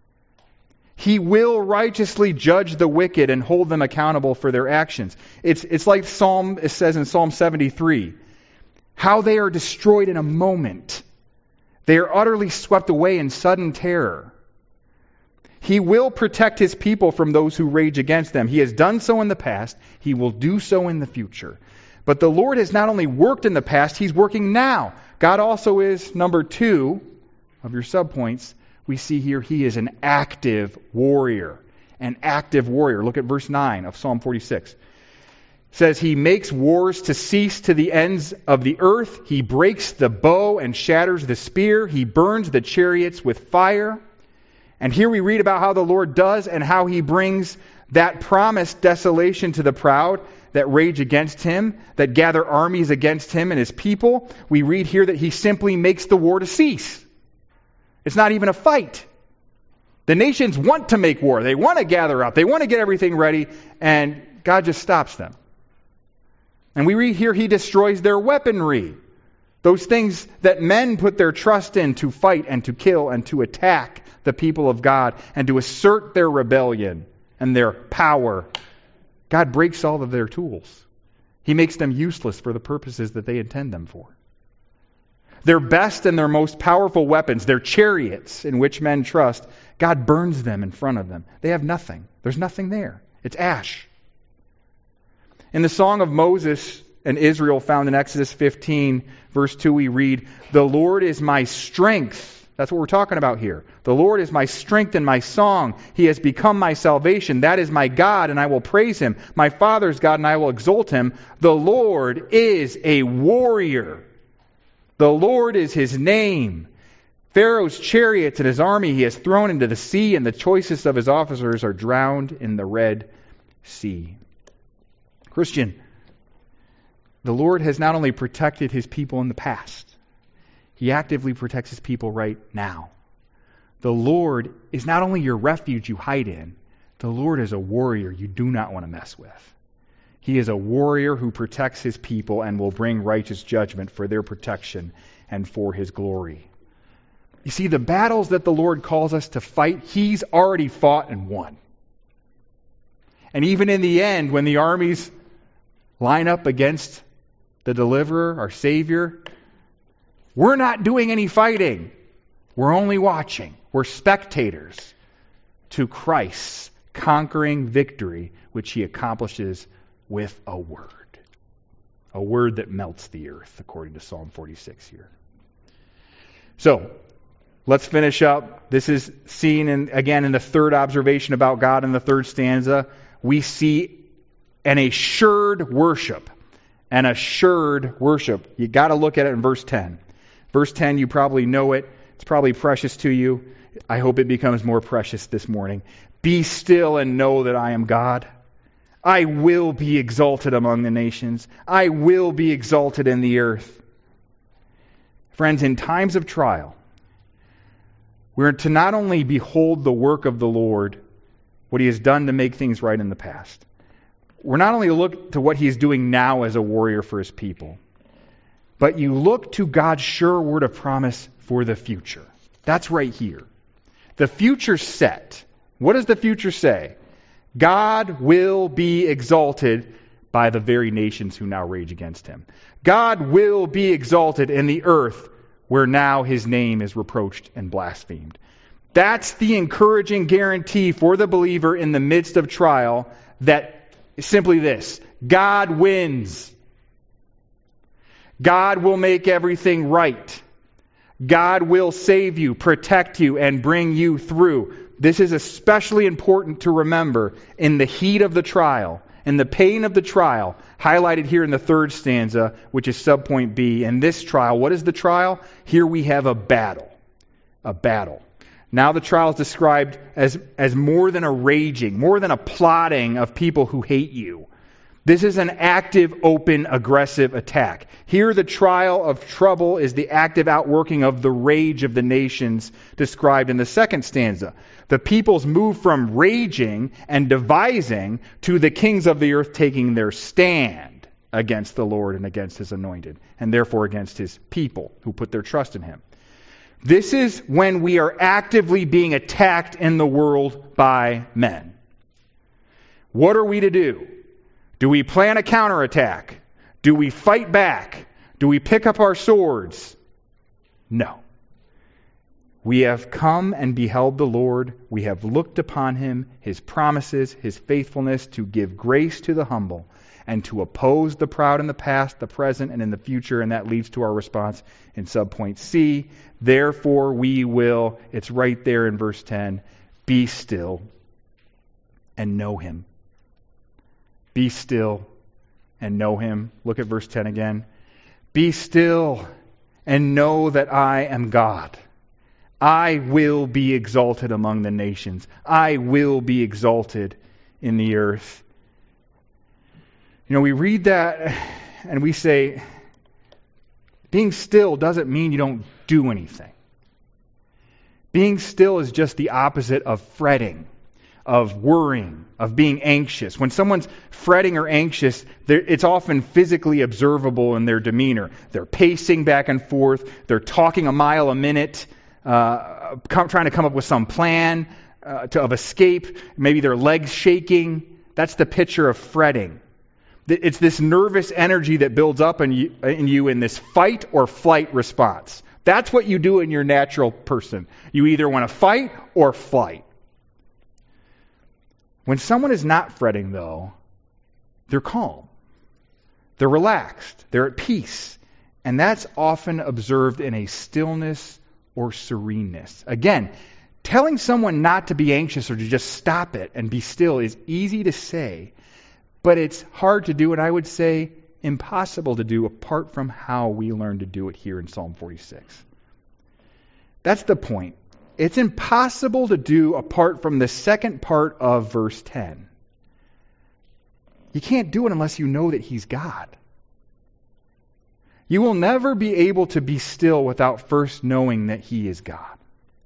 S1: He will righteously judge the wicked and hold them accountable for their actions. It's, it's like Psalm, it says in Psalm seventy-three, how they are destroyed in a moment. They are utterly swept away in sudden terror. He will protect His people from those who rage against them. He has done so in the past. He will do so in the future. But the Lord has not only worked in the past, He's working now. God also is, number two of your subpoints, we see here He is an active warrior. An active warrior. Look at verse nine of Psalm forty-six. It says, He makes wars to cease to the ends of the earth. He breaks the bow and shatters the spear. He burns the chariots with fire. And here we read about how the Lord does and how He brings that promised desolation to the proud that rage against Him, that gather armies against Him and His people. We read here that He simply makes the war to cease. It's not even a fight. The nations want to make war. They want to gather up. They want to get everything ready, and God just stops them. And we read here He destroys their weaponry. Those things that men put their trust in to fight and to kill and to attack the people of God and to assert their rebellion and their power. God breaks all of their tools. He makes them useless for the purposes that they intend them for. Their best and their most powerful weapons, their chariots in which men trust, God burns them in front of them. They have nothing. There's nothing there. It's ash. In the Song of Moses and Israel found in Exodus fifteen, verse two, we read, The Lord is my strength. That's what we're talking about here. The Lord is my strength and my song. He has become my salvation. That is my God, and I will praise Him. My Father's God, and I will exalt Him. The Lord is a warrior. The Lord is His name. Pharaoh's chariots and his army He has thrown into the sea, and the choicest of His officers are drowned in the Red Sea. Christian, the Lord has not only protected His people in the past, He actively protects His people right now. The Lord is not only your refuge you hide in, the Lord is a warrior you do not want to mess with. He is a warrior who protects His people and will bring righteous judgment for their protection and for His glory. You see, the battles that the Lord calls us to fight, He's already fought and won. And even in the end, when the armies line up against the deliverer, our Savior, we're not doing any fighting. We're only watching. We're spectators to Christ's conquering victory, which He accomplishes with a word. A word that melts the earth, according to Psalm forty-six here. So, let's finish up. This is seen in, again in the third observation about God in the third stanza. We see an assured worship. An assured worship. You got to look at it in verse ten. Verse ten, you probably know it. It's probably precious to you. I hope it becomes more precious this morning. Be still and know that I am God. I will be exalted among the nations. I will be exalted in the earth. Friends, in times of trial, we're to not only behold the work of the Lord, what He has done to make things right in the past. We're not only to look to what He is doing now as a warrior for His people, but you look to God's sure word of promise for the future. That's right here. The future's set. What does the future say? God will be exalted by the very nations who now rage against Him. God will be exalted in the earth where now His name is reproached and blasphemed. That's the encouraging guarantee for the believer in the midst of trial, that is simply this: God wins. God will make everything right. God will save you, protect you, and bring you through. This is especially important to remember in the heat of the trial, in the pain of the trial, highlighted here in the third stanza, which is subpoint B. In this trial, what is the trial? Here we have a battle. A battle. Now the trial is described as, as more than a raging, more than a plotting of people who hate you. This is an active, open, aggressive attack. Here the trial of trouble is the active outworking of the rage of the nations described in the second stanza. The peoples move from raging and devising to the kings of the earth taking their stand against the Lord and against His anointed, and therefore against His people who put their trust in Him. This is when we are actively being attacked in the world by men. What are we to do? Do we plan a counterattack? Do we fight back? Do we pick up our swords? No. We have come and beheld the Lord. We have looked upon Him, His promises, His faithfulness to give grace to the humble and to oppose the proud in the past, the present, and in the future. And that leads to our response in subpoint C. Therefore we will, it's right there in verse ten, be still and know Him. Be still and know Him. Look at verse ten again. Be still and know that I am God. I will be exalted among the nations. I will be exalted in the earth. You know, we read that and we say, being still doesn't mean you don't do anything. Being still is just the opposite of fretting, of worrying, of being anxious. When someone's fretting or anxious, it's often physically observable in their demeanor. They're pacing back and forth. They're talking a mile a minute, uh, come, trying to come up with some plan uh, to, of escape. Maybe their legs shaking. That's the picture of fretting. It's this nervous energy that builds up in you, in you in this fight or flight response. That's what you do in your natural person. You either want to fight or flight. When someone is not fretting, though, they're calm. They're relaxed. They're at peace. And that's often observed in a stillness or sereneness. Again, telling someone not to be anxious or to just stop it and be still is easy to say, but it's hard to do, and I would say impossible to do apart from how we learn to do it here in Psalm forty-six. That's the point. It's impossible to do apart from the second part of verse ten. You can't do it unless you know that He's God. You will never be able to be still without first knowing that He is God.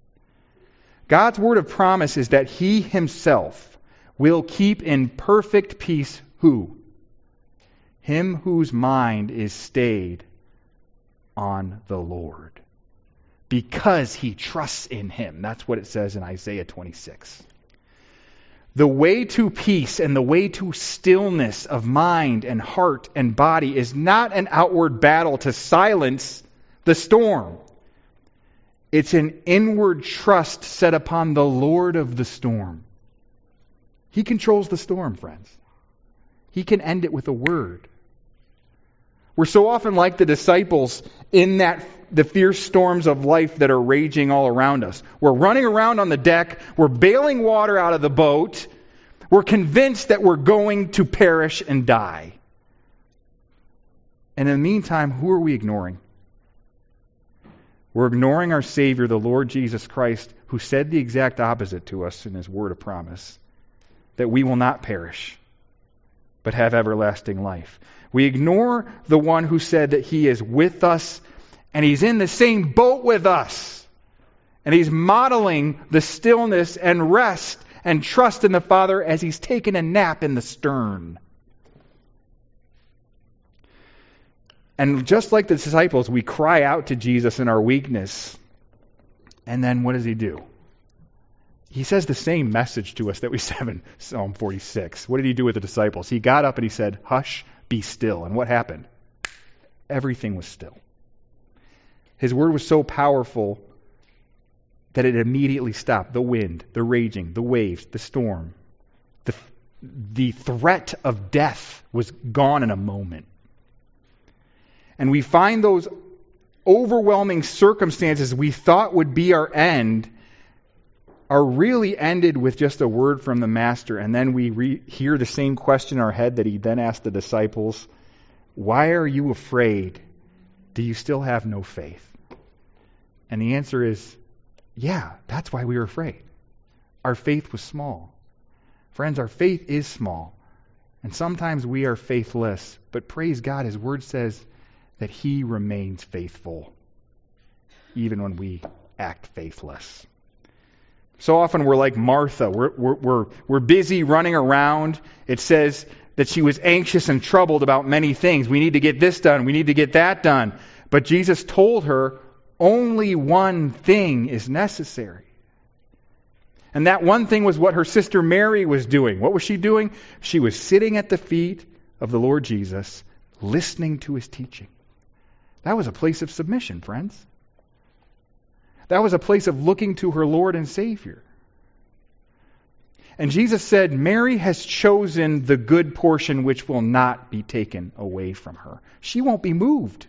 S1: God's word of promise is that He Himself will keep in perfect peace who? Him whose mind is stayed on the Lord. Because he trusts in Him. That's what it says in Isaiah twenty-six. The way to peace and the way to stillness of mind and heart and body is not an outward battle to silence the storm. It's an inward trust set upon the Lord of the storm. He controls the storm, friends. He can end it with a word. We're so often like the disciples in that the fierce storms of life that are raging all around us. We're running around on the deck. We're bailing water out of the boat. We're convinced that we're going to perish and die. And in the meantime, who are we ignoring? We're ignoring our Savior, the Lord Jesus Christ, who said the exact opposite to us in His word of promise, that we will not perish, but have everlasting life. We ignore the one who said that He is with us and He's in the same boat with us. And He's modeling the stillness and rest and trust in the Father as He's taken a nap in the stern. And just like the disciples, we cry out to Jesus in our weakness. And then what does He do? He says the same message to us that we said in Psalm forty-six. What did He do with the disciples? He got up and He said, "Hush, be still." And what happened? Everything was still. His word was so powerful that it immediately stopped the wind, the raging, the waves, the storm. The, the threat of death was gone in a moment. And we find those overwhelming circumstances we thought would be our end are really ended with just a word from the Master. And then we re- hear the same question in our head that He then asked the disciples, "Why are you afraid? Do you still have no faith?" And the answer is, Yeah, that's why we were afraid. Our faith was small. Friends, our faith is small. And sometimes we are faithless. But praise God, His Word says that He remains faithful, even when we act faithless. So often we're like Martha. We're, we're, we're, we're busy running around. It says that she was anxious and troubled about many things. We need to get this done. We need to get that done. But Jesus told her only one thing is necessary. And that one thing was what her sister Mary was doing. What was she doing? She was sitting at the feet of the Lord Jesus, listening to His teaching. That was a place of submission, friends. That was a place of looking to her Lord and Savior. And Jesus said, Mary has chosen the good portion which will not be taken away from her. She won't be moved.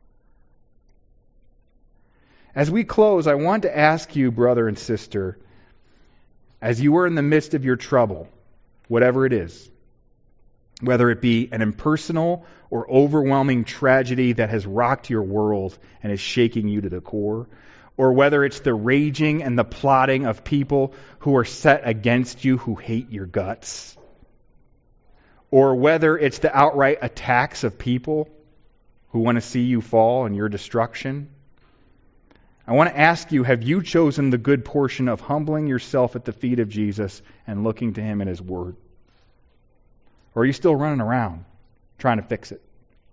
S1: As we close, I want to ask you, brother and sister, as you are in the midst of your trouble, whatever it is, whether it be an impersonal or overwhelming tragedy that has rocked your world and is shaking you to the core, or whether it's the raging and the plotting of people who are set against you, who hate your guts, or whether it's the outright attacks of people who want to see you fall and your destruction, I want to ask you, have you chosen the good portion of humbling yourself at the feet of Jesus and looking to Him and His Word? Or are you still running around trying to fix it?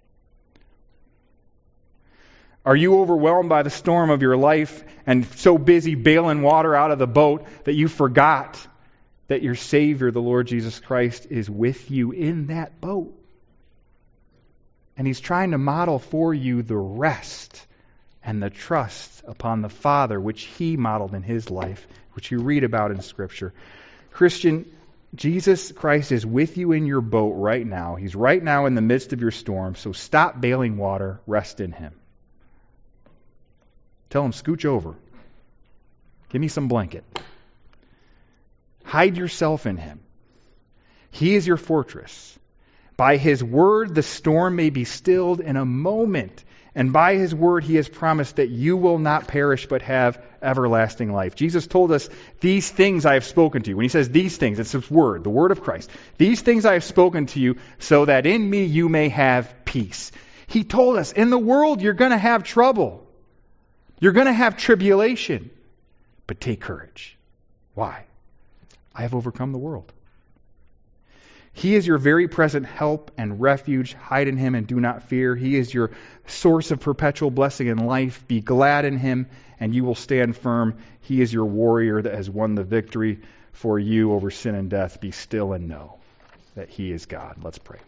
S1: Are you overwhelmed by the storm of your life and so busy bailing water out of the boat that you forgot that your Savior, the Lord Jesus Christ, is with you in that boat? And He's trying to model for you the rest and the trust upon the Father, which He modeled in His life, which you read about in Scripture. Christian, Jesus Christ is with you in your boat right now. He's right now in the midst of your storm, so stop bailing water, rest in Him. Tell Him, scooch over. Give me some blanket. Hide yourself in Him. He is your fortress. By His word, the storm may be stilled in a moment. And by His word, He has promised that you will not perish but have everlasting life. Jesus told us, these things I have spoken to you. When He says these things, it's His word, the word of Christ. These things I have spoken to you so that in me you may have peace. He told us, in the world you're going to have trouble. You're going to have tribulation. But take courage. Why? I have overcome the world. He is your very present help and refuge. Hide in Him and do not fear. He is your source of perpetual blessing in life. Be glad in Him and you will stand firm. He is your warrior that has won the victory for you over sin and death. Be still and know that He is God. Let's pray.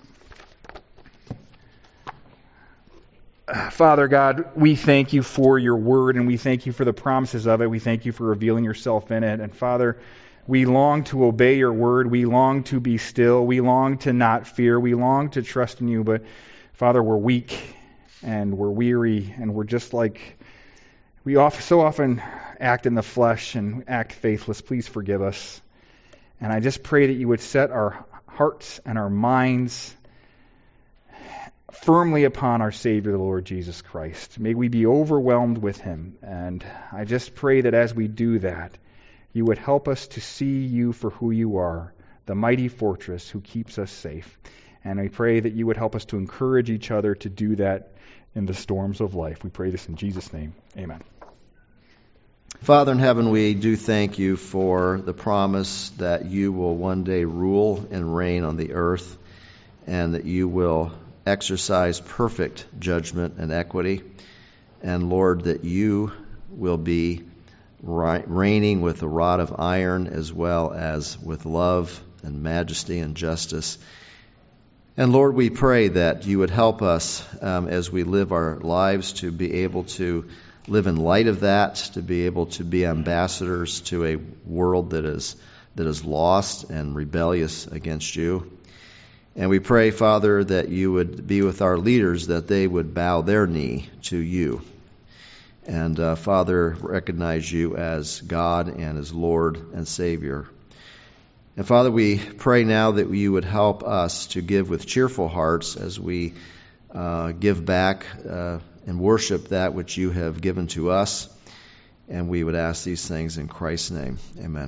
S1: Father God, we thank You for Your word and we thank You for the promises of it. We thank You for revealing Yourself in it. And Father, we long to obey Your word. We long to be still. We long to not fear. We long to trust in You. But Father, we're weak and we're weary and we're just like, we often, so often act in the flesh and act faithless. Please forgive us. And I just pray that You would set our hearts and our minds firmly upon our Savior, the Lord Jesus Christ. May we be overwhelmed with Him. And I just pray that as we do that, You would help us to see You for who You are, the mighty fortress who keeps us safe. And I pray that You would help us to encourage each other to do that in the storms of life. We pray this in Jesus' name. Amen.
S2: Father in heaven, we do thank You for the promise that You will one day rule and reign on the earth and that You will exercise perfect judgment and equity. And Lord, that You will be reigning with a rod of iron as well as with love and majesty and justice. And Lord, we pray that You would help us um, as we live our lives to be able to live in light of that, to be able to be ambassadors to a world that is that is lost and rebellious against You. And we pray, Father, that You would be with our leaders, that they would bow their knee to You. And, uh, Father, recognize You as God and as Lord and Savior. And, Father, we pray now that You would help us to give with cheerful hearts as we uh, give back uh, and worship that which You have given to us. And we would ask these things in Christ's name. Amen.